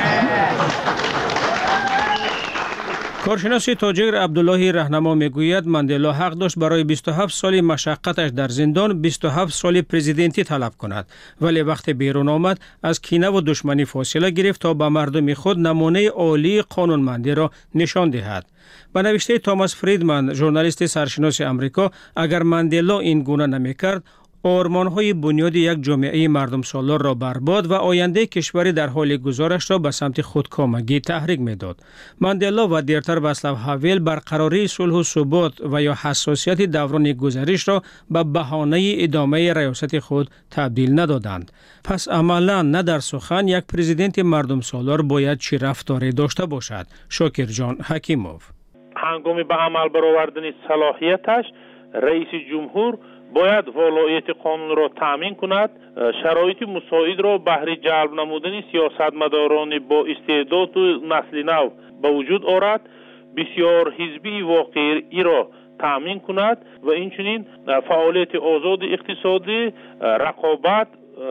کارشناس تاجر عبدالله رهنما میگوید ماندلا حق داشت برای 27 سال مشقتش در زندان 27 سال پرزیدنتی طلب کند، ولی وقتی بیرون آمد از کینه و دشمنی فاصله گرفت تا به مردم خود نمونه عالی قانونمندی را نشان دهد. به نوشته توماس فریدمن ژورنالیست سرشناس آمریکا، اگر ماندلا این گونه نمیکرد آرمان‌های بنیادی یک جامعه مردم سالار را برباد و آینده کشوری در حال گذارش را به سمت خودکامگی تحریک می‌داد. ماندلا و دیرتر واصلاو هاول برقراری صلح و ثبات و یا حساسیت دوران گذشته را به بهانه ادامه ریاست خود تبدیل ندادند. پس عملاً نه در سخن یک پرزیدنت مردم سالار باید چه رفتاری داشته باشد؟ شاکر جان حکیموف. هنگام به عمل برآوردن صلاحیتش رئیس جمهور باید ولایت قانون را تامین کند، شرایط مساعد را بهر جلب نمودن سیاستمداران با استعداد و نسل نو به وجود آورد، بسیار حزبی واقعی را تامین کند و اینچنین فعالیت آزاد اقتصادی، رقابت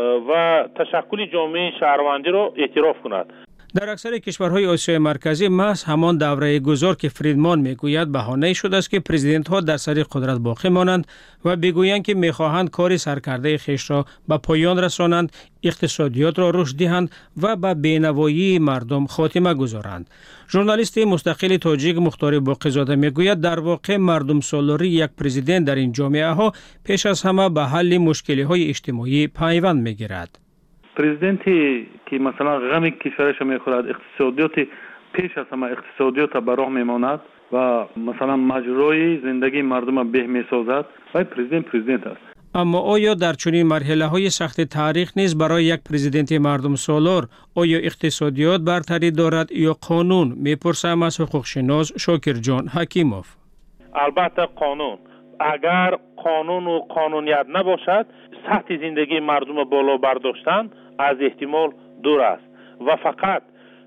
و تشکل جامعه شهروندی را اعتراف کند. در اکثر کشورهای آسیای مرکزی محض همان دوره گذار که فریدمان میگوید بهانه شده است که پرزیدنت ها در سر قدرت باقی مانند و بگویند که میخواهند کار سرکرده خویش را به پایان رسانند، اقتصادیات را رشد دهند و به بینوایی مردم خاتمه گذارند. ژورنالیست مستقل تاجیک مختار باقی‌زاده میگوید در واقع مردم سالاری یک پرزیدنت در این جامعه ها پیش از همه به حل مشکلی های اجتماعی پیوند میگیرد. پرزیدنتی که مثلا غم کشورش میخورد، اقتصادیات پیش از همه اقتصادیات به راه میماند و مثلا مجرای زندگی مردم به میسازد و پرزیدنت است. اما آیا در چنین مرحله های سخت تاریخ نیز برای یک پرزیدنت مردم سالار آیا اقتصادیات برتری دارد یا قانون؟ میپرسم از حقوق شناس شاکر جان حکیموف. البته قانون. اگر قانون و قانونیت نباشد سطح زندگی مردم بالا برداشتن از احتمال دور است و فقط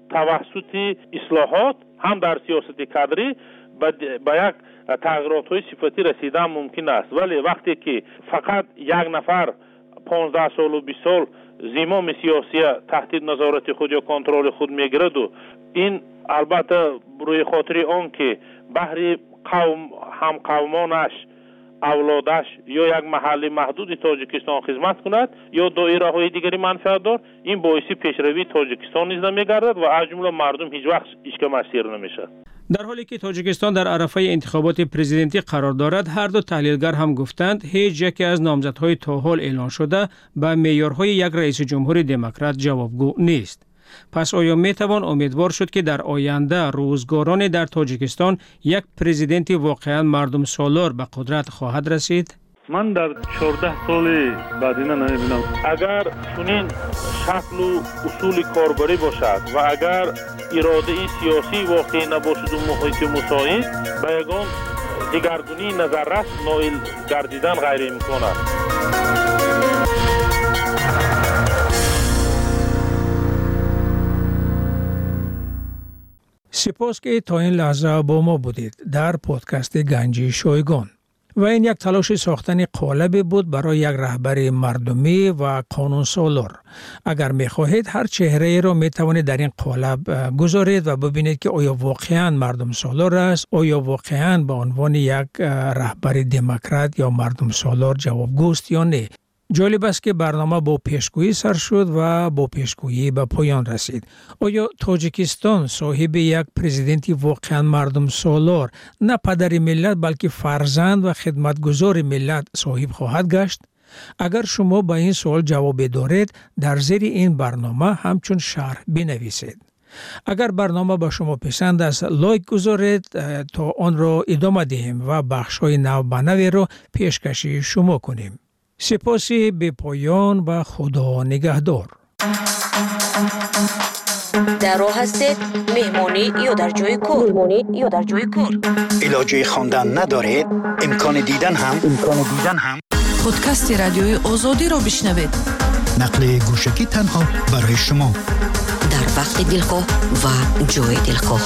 توسط اصلاحات هم در سیاست کادری به یک تغییرات صفتی رسیدن ممکن است، ولی وقتی که فقط یک نفر 15 سال و 20 سال زمام سیاسی تحت نظارت خود یا کنترل خود میگیرد و این البته روی خاطر آن که بهر هم قومانش اولادش یا یک محل محدود تاجیکستان خدمت کند یا دایره های دیگری منفعت دار، این باعث پیشروی تاجیکستان نیز نمیگردد و از جمله مردم هیچ وقت اشک مسیر نمیشد. در حالی که تاجیکستان در عرصه انتخابات پرزیدنتی قرار دارد، هر دو تحلیلگر هم گفتند هیچ یکی از نامزدهای تا حال اعلان شده به معیارهای یک رئیس جمهور دموکرات جوابگو نیست. پس آیا میتوان امیدوار شد که در آینده روزگاران در تاجیکستان یک پرزیدنت واقعا مردم سالار به قدرت خواهد رسید؟ من در 14 سال بعدینه نمیبینم. اگر چنین شکل و اصول کاربری باشد و اگر اراده سیاسی واقعی نباشد و محیط مساعد به یگان دیگرگونی نظررس نائل گردیدن غیر امکان است. سپاس که تا این لحظه با ما بودید در پادکست گنجی شایگان و این یک تلاش ساختن قالب بود برای یک رهبر مردمی و قانون سالار. اگر می خواهید هر چهره را می توانید در این قالب گذارید و ببینید که آیا واقعا مردم سالار است، آیا واقعا به عنوان یک رهبر دموکرات یا مردم سالار جوابگوست یا نه. جالب است که برنامه با پیشگویی سر شد و با پیشگویی به پایان رسید. آیا تاجیکستان صاحب یک پرزیدنتی واقعا مردم سالار، نه پدر ملت بلکه فرزند و خدمتگزار ملت صاحب خواهد گشت؟ اگر شما با این سوال جواب دارید در زیر این برنامه همچون شرح بنویسید. اگر برنامه با شما پسند است لایک گذارید تا آن را ادامه دهیم و بخش‌های نو به نو را پیشکشی شما کنیم. سپاسی به پایان و خدا نگهدار. در راه هستید مهمانی یا در جای کار. علاجه خواندن ندارید؟ امکان دیدن هم پادکست رادیوی آزادی رو بشنوید. نقل گوشکی تنها برای شما در وقت دلخواه و جای دلخواه.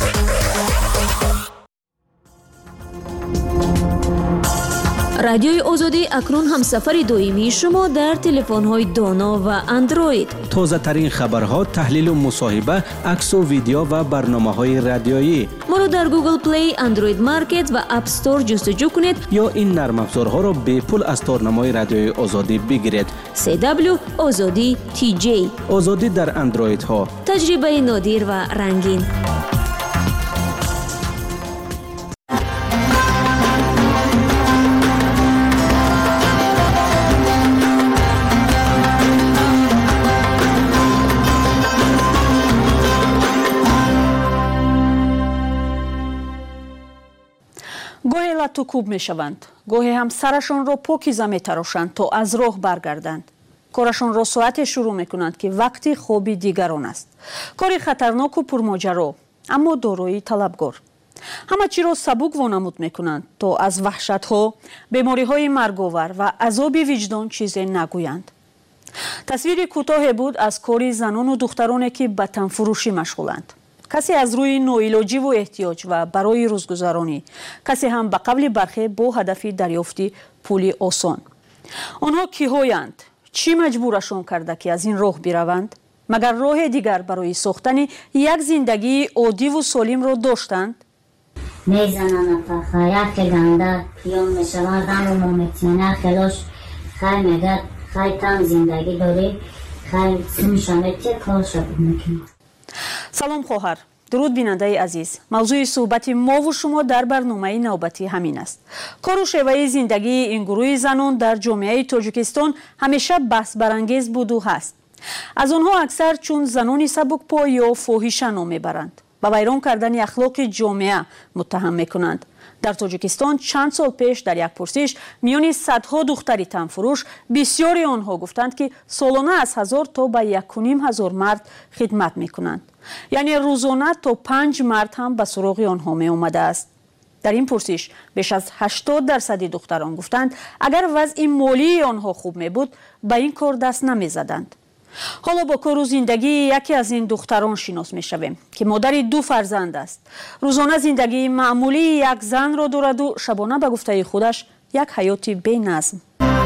رادیوی آزادی اکنون هم سفر دائمی شما در تلفن‌های دانا و اندروید. تازه ترین خبرها، تحلیل و مصاحبه، عکس و ویدیو و برنامه‌های رادیویی. ما رو در گوگل پلی، اندروید مارکت و اپ استور جستجو کنید یا این نرم افزارها را به پول از تارنمای رادیوی آزادی بگیرید. CW آزادی TJ. آزادی در اندروید ها. تجربه نادر و رنگین. گاهی لطو کوب می شوند، گاهی هم سرشان را پاکیزه می تراشند تا از راه برگردند. کارشان را ساعت شروع می کنند که وقتی خوابی دیگران است. کاری خطرناک و پرماجرا، اما دارای طلبگار. همه چی را سبک وانمود می کنند تا از وحشت ها، بیماری های مرگاور و عذاب وجدان چیزی نگویند. تصویر کوتاه بود از کاری زنان و دخترانی که به تن فروشی مشغولند. کسی از روی نوعلاجی و احتیاج و برای روزگذرانی، کسی هم به قبل برخی با هدف دریافتی پولی آسان. آنها کی‌هایند؟ چی مجبورشان کرده که از این راه بروند؟ مگر راه دیگر برای ساختن یک زندگی عادی و سالم را داشتند؟ میزنن افخا یک گنده پیام میشوند و ممتنه خلاش خیلی میگد خیلی تم زندگی داری خیلی سمیشانه چه کار شد میکنه. سلام خواهر، درود بیننده عزیز. موضوع صحبت ما و شما در برنامه نوبتی همین است. کار و شیوه زندگی این گروه زنان در جامعه تاجیکستان همیشه بحث برانگیز بود و هست. از آنها اکثر چون زنان سبکپا یا فاحشه نام میبرند. به ویران کردن اخلاق جامعه متهم میکنند. در تاجیکستان چند سال پیش در یک پرسش میان صدها دختری تنفروش بسیاری آنها گفتند که سالانه از 1000 تا به 1500 مرد خدمت میکنند. یعنی روزانه تا 5 مرد هم به سراغ آنها می آمده است. در این پرسش بیش از 80% دختران گفتند اگر وضع مالی آنها خوب می بود به این کار دست نمی زدند. حالا با کار و زندگی یکی از این دختران شناس می شویم که مادر 2 فرزند است. روزانه زندگی معمولی یک زن را دارد و شبانه به گفته خودش یک حیات بی نظم.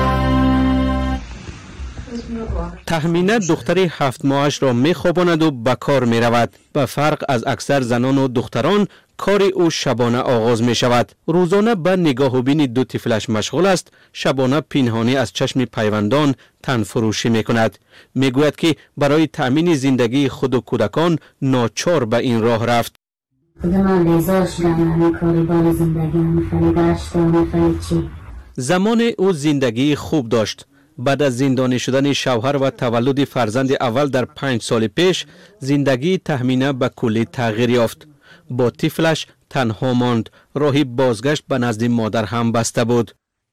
تهمینه دختر 7 ماهش را می خواباند و به کار می رود. به فرق از اکثر زنان و دختران کار او شبانه آغاز می شود. روزانه به نگاه و بین 2 طفلش مشغول است. شبانه پنهانی از چشم پیوندان تن فروشی می کند. می گوید که برای تأمین زندگی خود و کودکان ناچار به این راه رفت. خودمان لیزار شدم کاری بار زندگی خیلی گشت و خیلی چی. زمان او زندگی خوب داشت. بعد از زندانی شدن شوهر و تولد فرزند اول در 5 سال پیش زندگی تهمینه به کلی تغییر یافت. با طفلش تنها ماند. راهی بازگشت به نزد مادر هم بسته بود.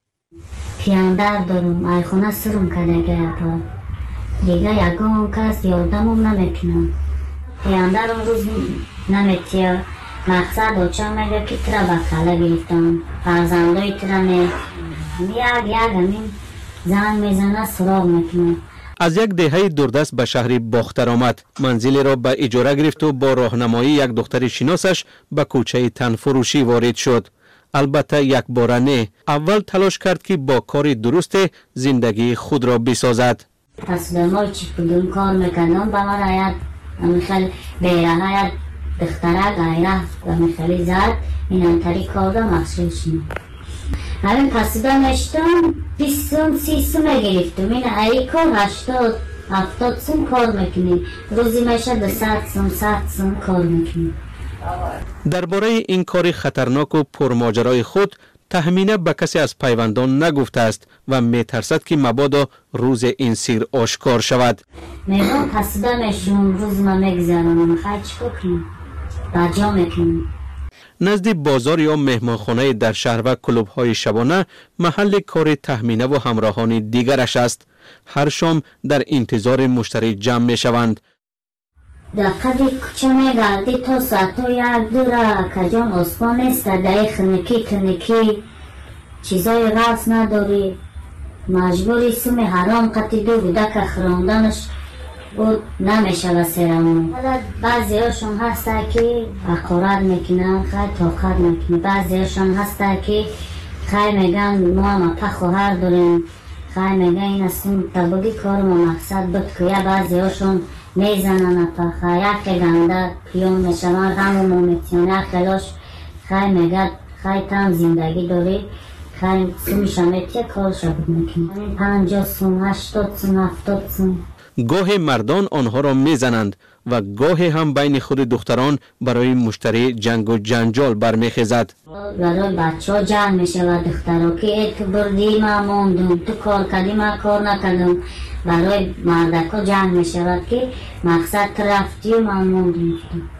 پیاندر دارم ایخونه سرم کنه گیتا دیگه یکون کس یادمم نمیکنم. پیاندر اون روز نمیتیا مقصد اوچه میگه که ترا بخاله گرفتم فرزندای ترا نه یک همین زن میزنه سراغ میکنه. از یک دهه دوردست به شهر باختر آمد. منزلی را به اجاره گرفت و با راهنمایی یک دختر شناسش به کوچه تنفروشی وارد شد. البته یک بار نه. اول تلاش کرد که با کار درست زندگی خود را بسازد. پس ما چی کدوم کار میکنم با من آید میخوال بیره آید دختره غیره و میخوالی زد این انتری کار را مخشول شنم. همین قصیده نشتم 20 30 سوم گرفتم. این ای کار 80 70 سوم کار میکنیم. روزی میشه 200 سوم 100 سوم کار میکنیم. درباره این کار خطرناک و پرماجرای خود تهمینه به کسی از پیوندان نگفته است و میترسد که مبادا روز این سیر آشکار شود. میگم قصیده میشم روز ما میگذارم میخوای چی کنیم؟ بجا میکنیم. نزد بازار یا مهمانخانه در شهر و کلوب‌های شبانه محل کار تهمینه و همراهان دیگرش است. هر شام در انتظار مشتری جمع می شوند. دقیقی کوچه میگردی تا ساعتو یک دوره کجان اسمان نیست دایی خنکی تنکی چیزای راست نداری مجبوری سوم حرام قطی دو بوده که خراندنش بود نمیشه وسیرمون بعضی هاشون هسته که حقارت میکنن خیلی طاقت میکنن بعضی هاشون هسته که خیلی میگن ما هم خواهر داریم خیلی میگن این هستیم تباگی کار ما مقصد بود که یا بعضی هاشون میزنن پخه یک گنده پیون میشون غم و میتیونه خیلاش خیلی میگه خیلی تم زندگی داری خیلی سومیش همیتی کارش بود میکنه 50 سوم 80 سوم 70 سوم گاه مردان آنها را میزنند و گاه هم بین خود دختران برای مشتری جنگ و جنجال برمیخیزد. برای بچه ها جنگ میشه و دخترها که تو بردی ما موندم تو کار کردی ما کار نکردم برای مردک ها جنگ میشه که مقصد رفتی و ما موندم.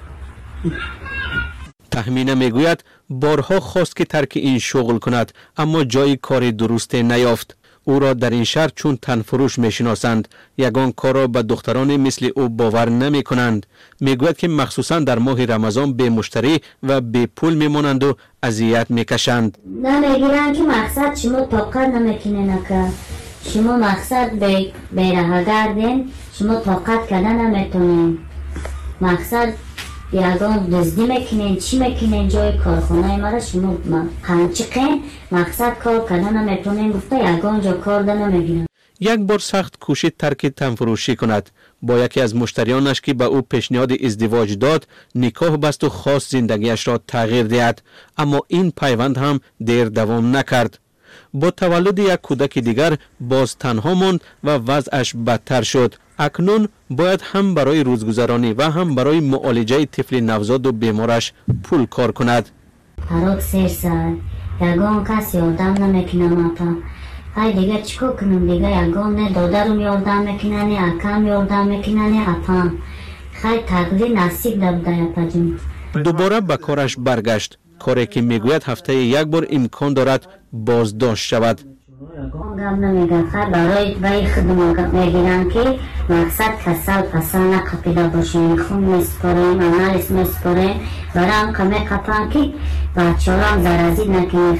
تخمینه میگوید بارها خواست که ترک این شغل کند اما جای کار درست نیافت. او را در این شهر چون تنفروش میشناسند یگان کار را به دختران مثل او باور نمی کنند. میگوید که مخصوصا در ماه رمضان به مشتری و به پول میمانند و اذیت میکشند. نمیگیرن که مقصد شما طاقت نمیکنین که شما مقصد بیره گردین شما طاقت کردن نمیتونین مقصد یگان دزدی میکنین چی میکنین جای کارخانه مرا شما قنچقین مقصد کار کردن نمیتونین گفته یگان جا کار ده نمیگیرن. یک بار سخت کوشید ترک تنفروشی کند. با یکی از مشتریانش که به او پیشنهاد ازدواج داد نکاح بست و خواست زندگیش را تغییر دهد اما این پیوند هم دیر دوام نکرد. با تولد یک کودک دیگر باز تنها ماند و وضعش بدتر شد. اکنون باید هم برای روزگذرانی و هم برای معالجه طفل نوزاد و بیمارش پول کار کند. هر سر ساعت یگان کسی یادم نمیکنه ماتا های دیگه چیکار کنم دیگه یگان نه دادرم یادم میکنه نه اکم یادم میکنه نه اپام خیلی تقدیر نصیب دبده یپجم. دوباره به کارش برگشت. کاری که میگوید هفته یک بار امکان دارد بازداشت شود. گم نمیگن خیلی برای بای خدمت میگیرن که مقصد کسل پسل نقپیده باشین خون میسپارین آنالیز میسپارین برای هم که میقپن که بچه هم زرازید نکنین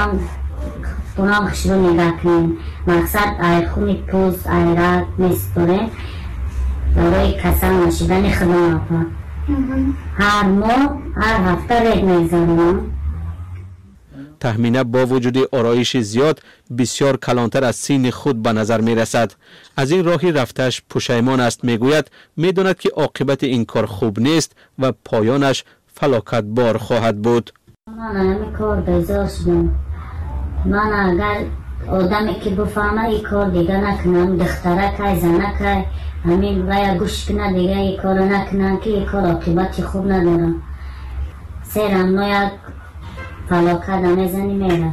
خطونام خشرو نگه کنین مقصد ای خونی پوز ای رد میسپارین برای کسل نشیدن خدمت هر ماه هر هفته رید میزنم. تخمینه با وجود آرایش زیاد بسیار کلانتر از سین خود به نظر می رسد. از این راهی رفتش پشیمان است. میگوید میداند که عاقبت این کار خوب نیست و پایانش فلاکت بار خواهد بود. من همین کار بیزار شدم. من اگر آدمی که بفهمه این کار دیگه نکنم دختره که زنه که همین باید گوش کنه دیگه این کار نکنم که این کار عاقبت خوب ندارم. سیرم نوید فلاکت میزنی میره.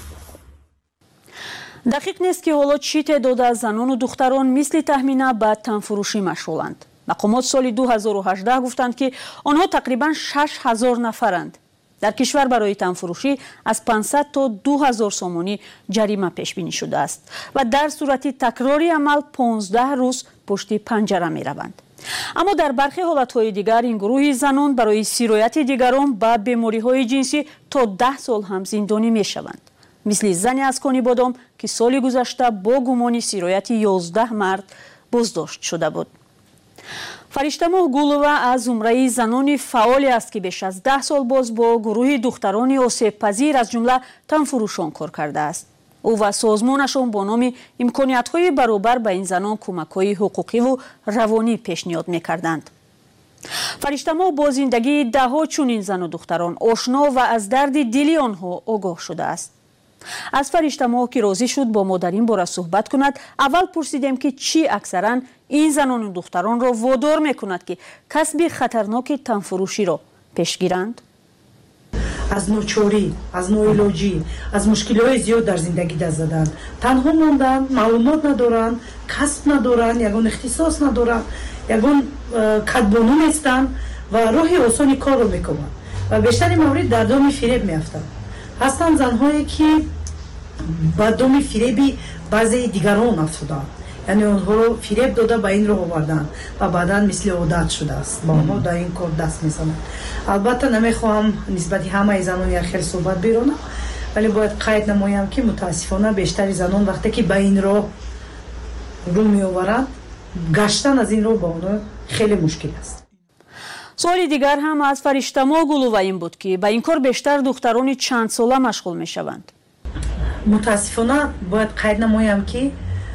دقیق نیست که حالا چی تعداد از زنان و دختران مثل تخمینه به تنفروشی مشغولند. مقامات سال 2018 گفتند که آنها تقریبا 6000 نفرند. در کشور برای تنفروشی از 500 تا 2000 سومانی جریمه پیش بینی شده است و در صورت تکراری عمل 15 روز پشت پنجره می روند. اما در برخی حالتهای دیگر این گروه زنان برای سیرایت دیگران با بیماری‌های جنسی تا 10 سال هم زندانی می شوند. مثل زنی از کانی بادام که سال گذشته با گمان سیرایت 11 مرد بازداشت شده بود. فرشته‌ماه گولووا از زمره زنان فعالی است که بیش از 10 سال باز با گروه دختران آسیب پذیر از جمله تنفروشان کار کرده است. او و سازمانشان با نام امکانیت‌های برابر به این زنان کمک‌های حقوقی و روانی پیشنهاد می‌کردند. فرشته‌ماه با زندگی ده‌ها چنین زن و دختران آشنا و از درد دلی آنها آگاه شده است. از فرشته‌ماه که راضی شد با ما در این باره صحبت کند، اول پرسیدیم که چی اکثرا این زنان و دختران را وادار می‌کند که کسب خطرناک تنفروشی را پیش گیرند. از نوچوری، از نوعلاجی، از مشکل‌های زیاد در زندگی دست زدند. تنها ماندن، معلومات ندارند، کسب ندارند، یگان اختصاص ندارند، یگان کدبانو نیستند و راه آسانی کار رو میکنند و بیشتر مورد در دام فریب میافتند. هستند زنهایی که با دام فریبی بعضی دیگران افتادند یعنی اونها فریب داده به این رو آوردن و بعدا مثل عادت شده است با اونها در این کار دست میزنند. البته نمیخواهم نسبت همه زنان یک خیلی صحبت بیرونم، ولی باید قید نمایم که متاسفانه بیشتر زنان وقتی که به این راه رو میآورند گشتن از این راه با اونها خیلی مشکل است. سوالی دیگر هم از فرشتما گلووا این بود که با این کار بیشتر دختران چند ساله مشغول می شوند. متاسفانه باید قید نمایم که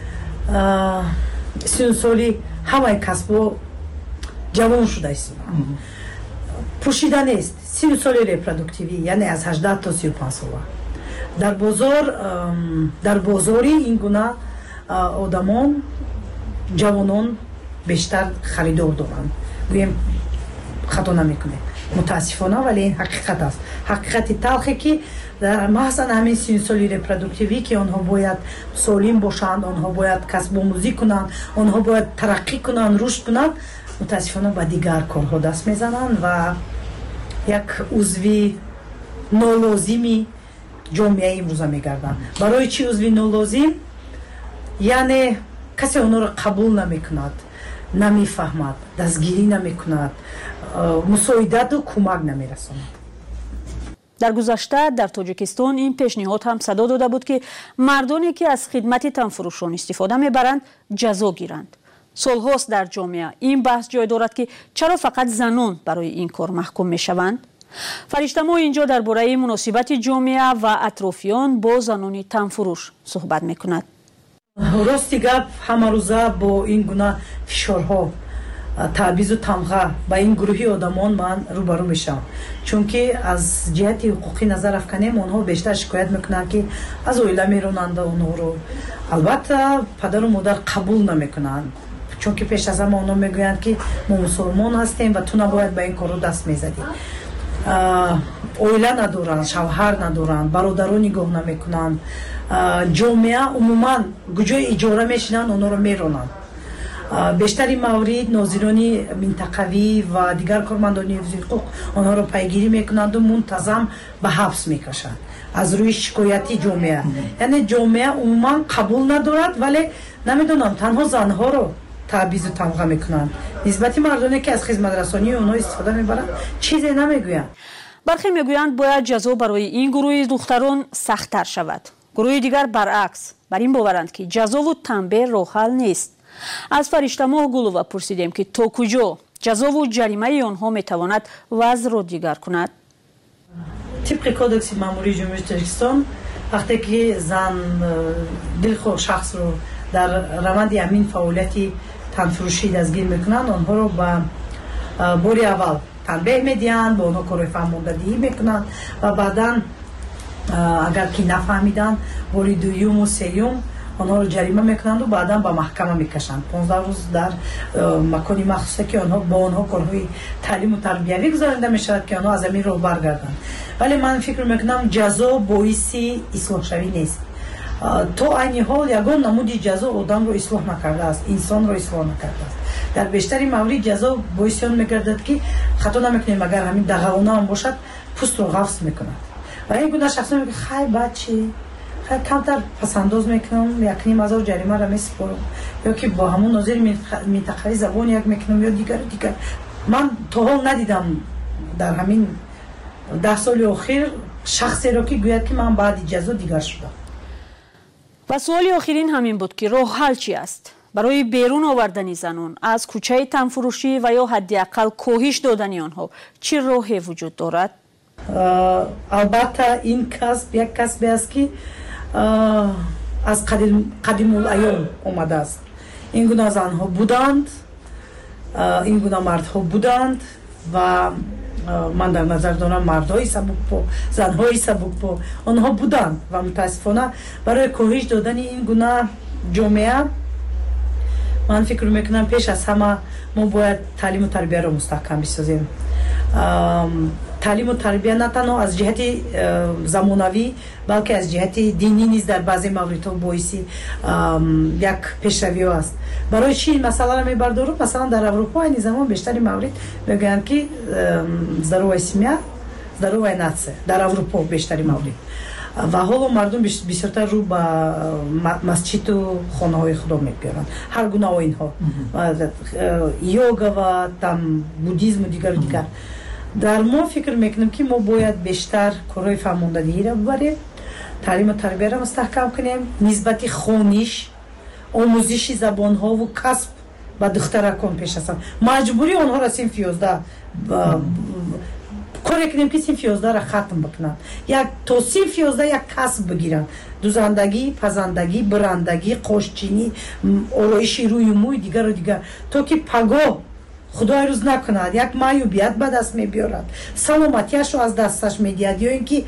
30 سالی همه کسب جوان شده است. پوشیده نیست. 30 سالی ریپرودکتیوی یعنی از 18 تا 35 ساله. در بازاری این گونه آدمان جوانان بیشتر خریدار دارند. گویم خطا نمیکنه متاسفانه، ولی این حقیقت است. حقیقت تلخی که در محض همین 30 سالی ریپرودکتیوی که آنها باید سالم باشند، آنها باید کسب آموزی کنند، آنها باید ترقی کنند، رشد کنند، متاسفانه به دیگر کارها دست میزنند و یک عضوی نالازمی جامعه امروزه میگردند. برای چی عضوی نالازم؟ یعنی کسی آنها را قبول نمیکند، نمیفهمد، دستگیری نمیکند، مساعدت و کمک نمیرساند. در گذشته در تاجیکستان این پیشنهاد هم صدا داده بود که مردانی که از خدمت تنفروشان استفاده میبرند جزا گیرند. سالهاست در جامعه این بحث جای دارد که چرا فقط زنان برای این کار محکوم میشوند؟ فرشتما اینجا درباره مناسبت جامعه و اطرافیان با زنان تنفروش صحبت میکند. راستی گپ همه روزه با این گونه فشارها، تعویض و تمغه به این گروهی آدمان من روبرو میشم، چون که از جهت حقوقی نظر افکنیم اونها بیشتر شکایت میکنند که از اویله میرونند اونها رو. البته پدر و مادر قبول نمیکنند، چون که پیش از همه اونها میگویند که ما مسلمان هستیم و تو نباید به این کارو دست میزدی. اویله ندارند، شوهر ندارند، برادران نگاه نمیکنند. جامعه عموما کجای اجاره میشینند اونها رو میرونند. بیشتری موارد ناظران منطقوی و دیگر کارمندان حفظ حقوق آنها را پیگیری میکنند و منتظم به حبس میکشند از روی شکایتی جامعه. یعنی جامعه عموما قبول ندارد، ولی نمیدونم تنها زنها رو تعویض و تمغه میکنند. نسبت مردانی که از خدمت رسانی اونها استفاده میبرند چیزی نمیگویند. برخی میگویند باید جزا برای این گروه دختران سخت‌تر شود. گروه دیگر برعکس بر این باورند که جزا و تنبیه راه حل نیست. از فرشتما گلووا پرسیدیم که تا کجا جزا و جریمه آنها میتواند وضع را دیگر کند. طبق کودکس ماموری جمهوری تاجیکستان وقتی که زن دلخواه شخص رو در روند همین فعالیتی تنفروشی دستگیر میکنند، آنها رو به باری اول تنبیه میدهند، با آنها کار فرماندهی میکنند و بعدا اگر که نفهمیدن باری دوم و سوم آنها رو جریمه میکنند و بعدا به محکمه میکشند. 15 روز در مکانی مخصوصه که آنها با آنها کارهای تعلیم و تربیوی گذارنده میشود که آنها از همین رو برگردند. ولی من فکر میکنم جزا باعث اصلاح شوی نیست. تا این حال یگان نمودی جزا آدم رو اصلاح نکرده است، انسان رو اصلاح نکرده است. در بیشتری موارد جزا باعث آن میگردد که خطا نمیکنیم اگر همین دغلانه هم باشد پوست رو قفس میکند و این گونه شخص میگه خیلی بچه خیلی کمتر پسنداز میکنم، 1,500 جریمه را میسپارم، یا که با همون ناظر منطقه‌ای زبان یک میکنم یا دیگر. من تا حال ندیدم در همین 10 سال اخیر شخصی را که گوید که من بعد جزا دیگر شدم. و سوالی آخرین همین بود که راه حل چی است برای بیرون آوردن زنان از کوچه تنفروشی و یا حداقل کاهش دادن آنها؟ چه راهی وجود دارد؟ البته این کسب یک کسبی است که از قدیم الایام آمده است. این گونه زنها بودند، این گونه مردها بودند و من در نظر دارم مردهای سبک‌پا، زنهای سبک‌پا آنها بودند و متاسفانه برای کاهش دادن این گونه جامعه من فکر میکنم پیش از همه ما باید تعلیم و تربیه را مستحکم بسازیم. تعلیم و تربیه نه تنها از جهت زمانوی بلکه از جهت دینی نیز در بعضی موارد باعث یک پیشروی است. برای چی این مسئله را میبردارم؟ مثلا در اروپا این زمان بیشتری موارد میگن که здоровая семья здоровая нация. در اروپا بیشتری موارد و حالا مردم بسیارتر رو به مسجد و خانه های خدا میبیارن هر گونه آیین ها یوگا و تم بودیزم و دیگر در ما فکر میکنم که ما باید بیشتر کارهای فرماندهی را ببریم تعلیم و تربیت را مستحکم کنیم نسبت خونیش آموزش زبان ها و کسب و دخترکان پیش هستن مجبوری آنها را صنف 11 کاری کنیم که صنف 11 را ختم بکنن یک تا صنف 11 یک کسب بگیرن دوزندگی پزندگی برندگی قاشچینی آرایش روی موی دیگر و دیگر تا که پگاه خدای روز نکند یک معیوبیت به دست میبیارد سلامتیش رو از دستش میدهد یا اینکه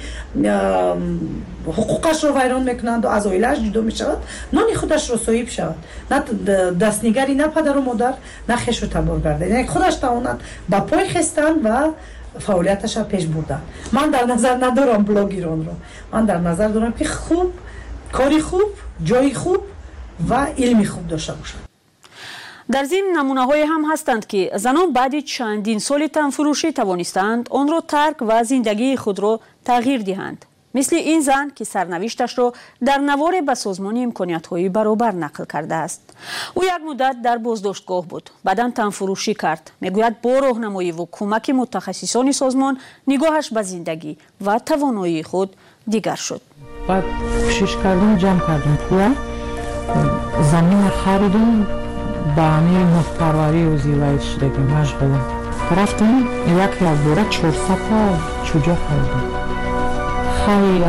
حقوقش رو ویران میکنند و از عائله‌اش جدا میشود نان خودش رو صاحب شود نه دستنگری نه پدر و مادر نه خویش رو تبار گردد یعنی خودش تواند با پای خستن و فعالیتش را پیش بردن من در نظر ندارم بلاگ ایران رو من در نظر دارم که خوب کاری خوب جای خوب و علمی خوب داشته باشد در ضمن نمونه‌های هم هستند که زنان بعد چندین سال تنفروشی توانستند آن را ترک و زندگی خود را تغییر دهند مثل این زن که سرنوشتش را در نوار به سازمان امکانیت‌های برابر نقل کرده است او یک مدت در بازداشتگاه بود بعداً تنفروشی کرد میگوید با راهنمایی و کمک متخصصان سازمان نگاهش به زندگی و توانایی خود دیگر شد بعد کوشش کردیم جمع کردیم پول زمین خریدیم با همین مفپروری و زیوایش شدیم مشغلیم رفتیم یک باره 400 تا چوجه خریدیم خیلی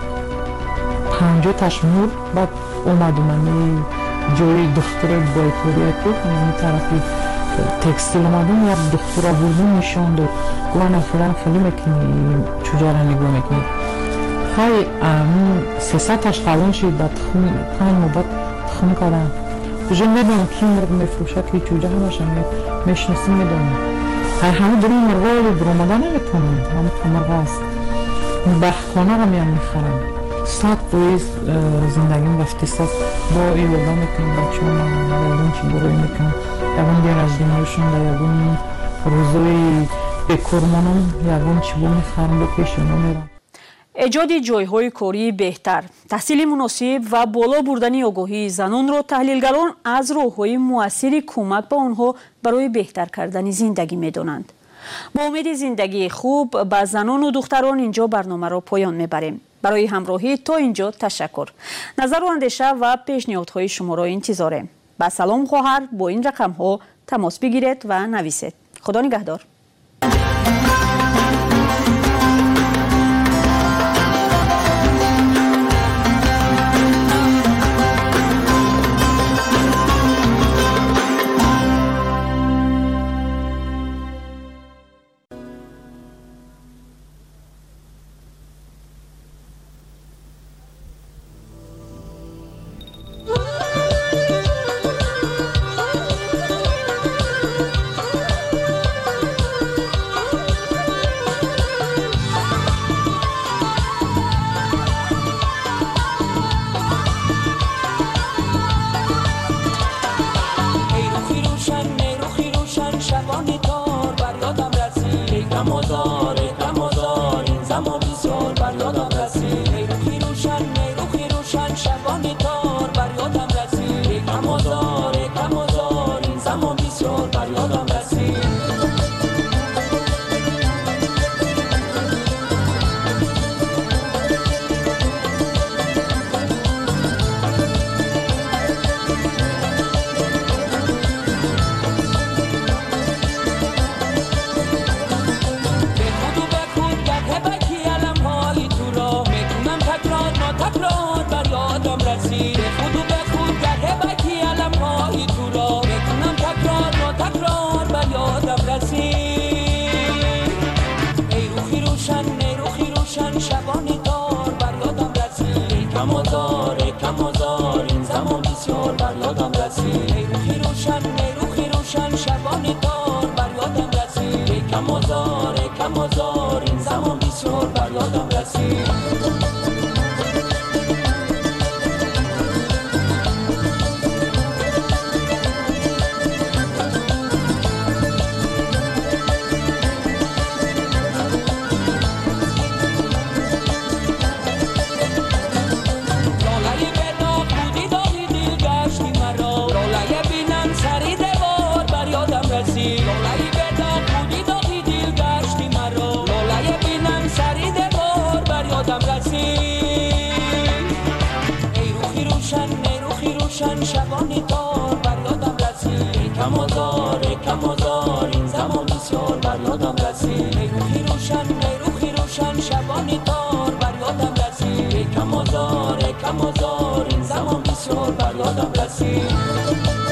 50 تشمور بعد اومدیم جای دختر بایپوریت بود این طرفی تکستیل اومدیم یک دختر بردیم نشان داد گوانه فلان خیلی میکنی چوجه را نگاه میکنی خیلی 300 تاش خلون شد بعد خون مباد خون کردم کجا میدونم کی مرد میفروشد که چوجه همش میشناسیم میدونم همه داریم مرغا رو برامده نمیتونم همه تو مرغا است بخخانه رو میام میخرم 100 پویز زندگیم رفته ساز با ایوالا میکنم بچه هم یادون چی بروی میکنم یادون دیر از دیمایشون و یادون روزوی بکرمانم یادون چی بو میخرم به پیشمون میرم ایجاد جایهای کاری بهتر، تحصیل مناسب و بالا بردن آگاهی زنان را تحلیلگران از راه‌های مؤثر کمک به آنها برای بهتر کردن زندگی می‌دانند. با امید زندگی خوب به زنان و دختران اینجا برنامه را پایان می‌بریم. برای همراهی تا اینجا تشکر. نظر و اندیشه و پیشنهادهای شما را انتظاریم. با سلام خواهر با این رقم‌ها تماس بگیرید و نویسید. خدا نگهدار. شبانی تار بر یادم رسید کم آزار این زمان بسیار بر یادم رسید روحی روشن شبانی تار بر یادم رسید کم آزار این زمان بسیار بر یادم رسید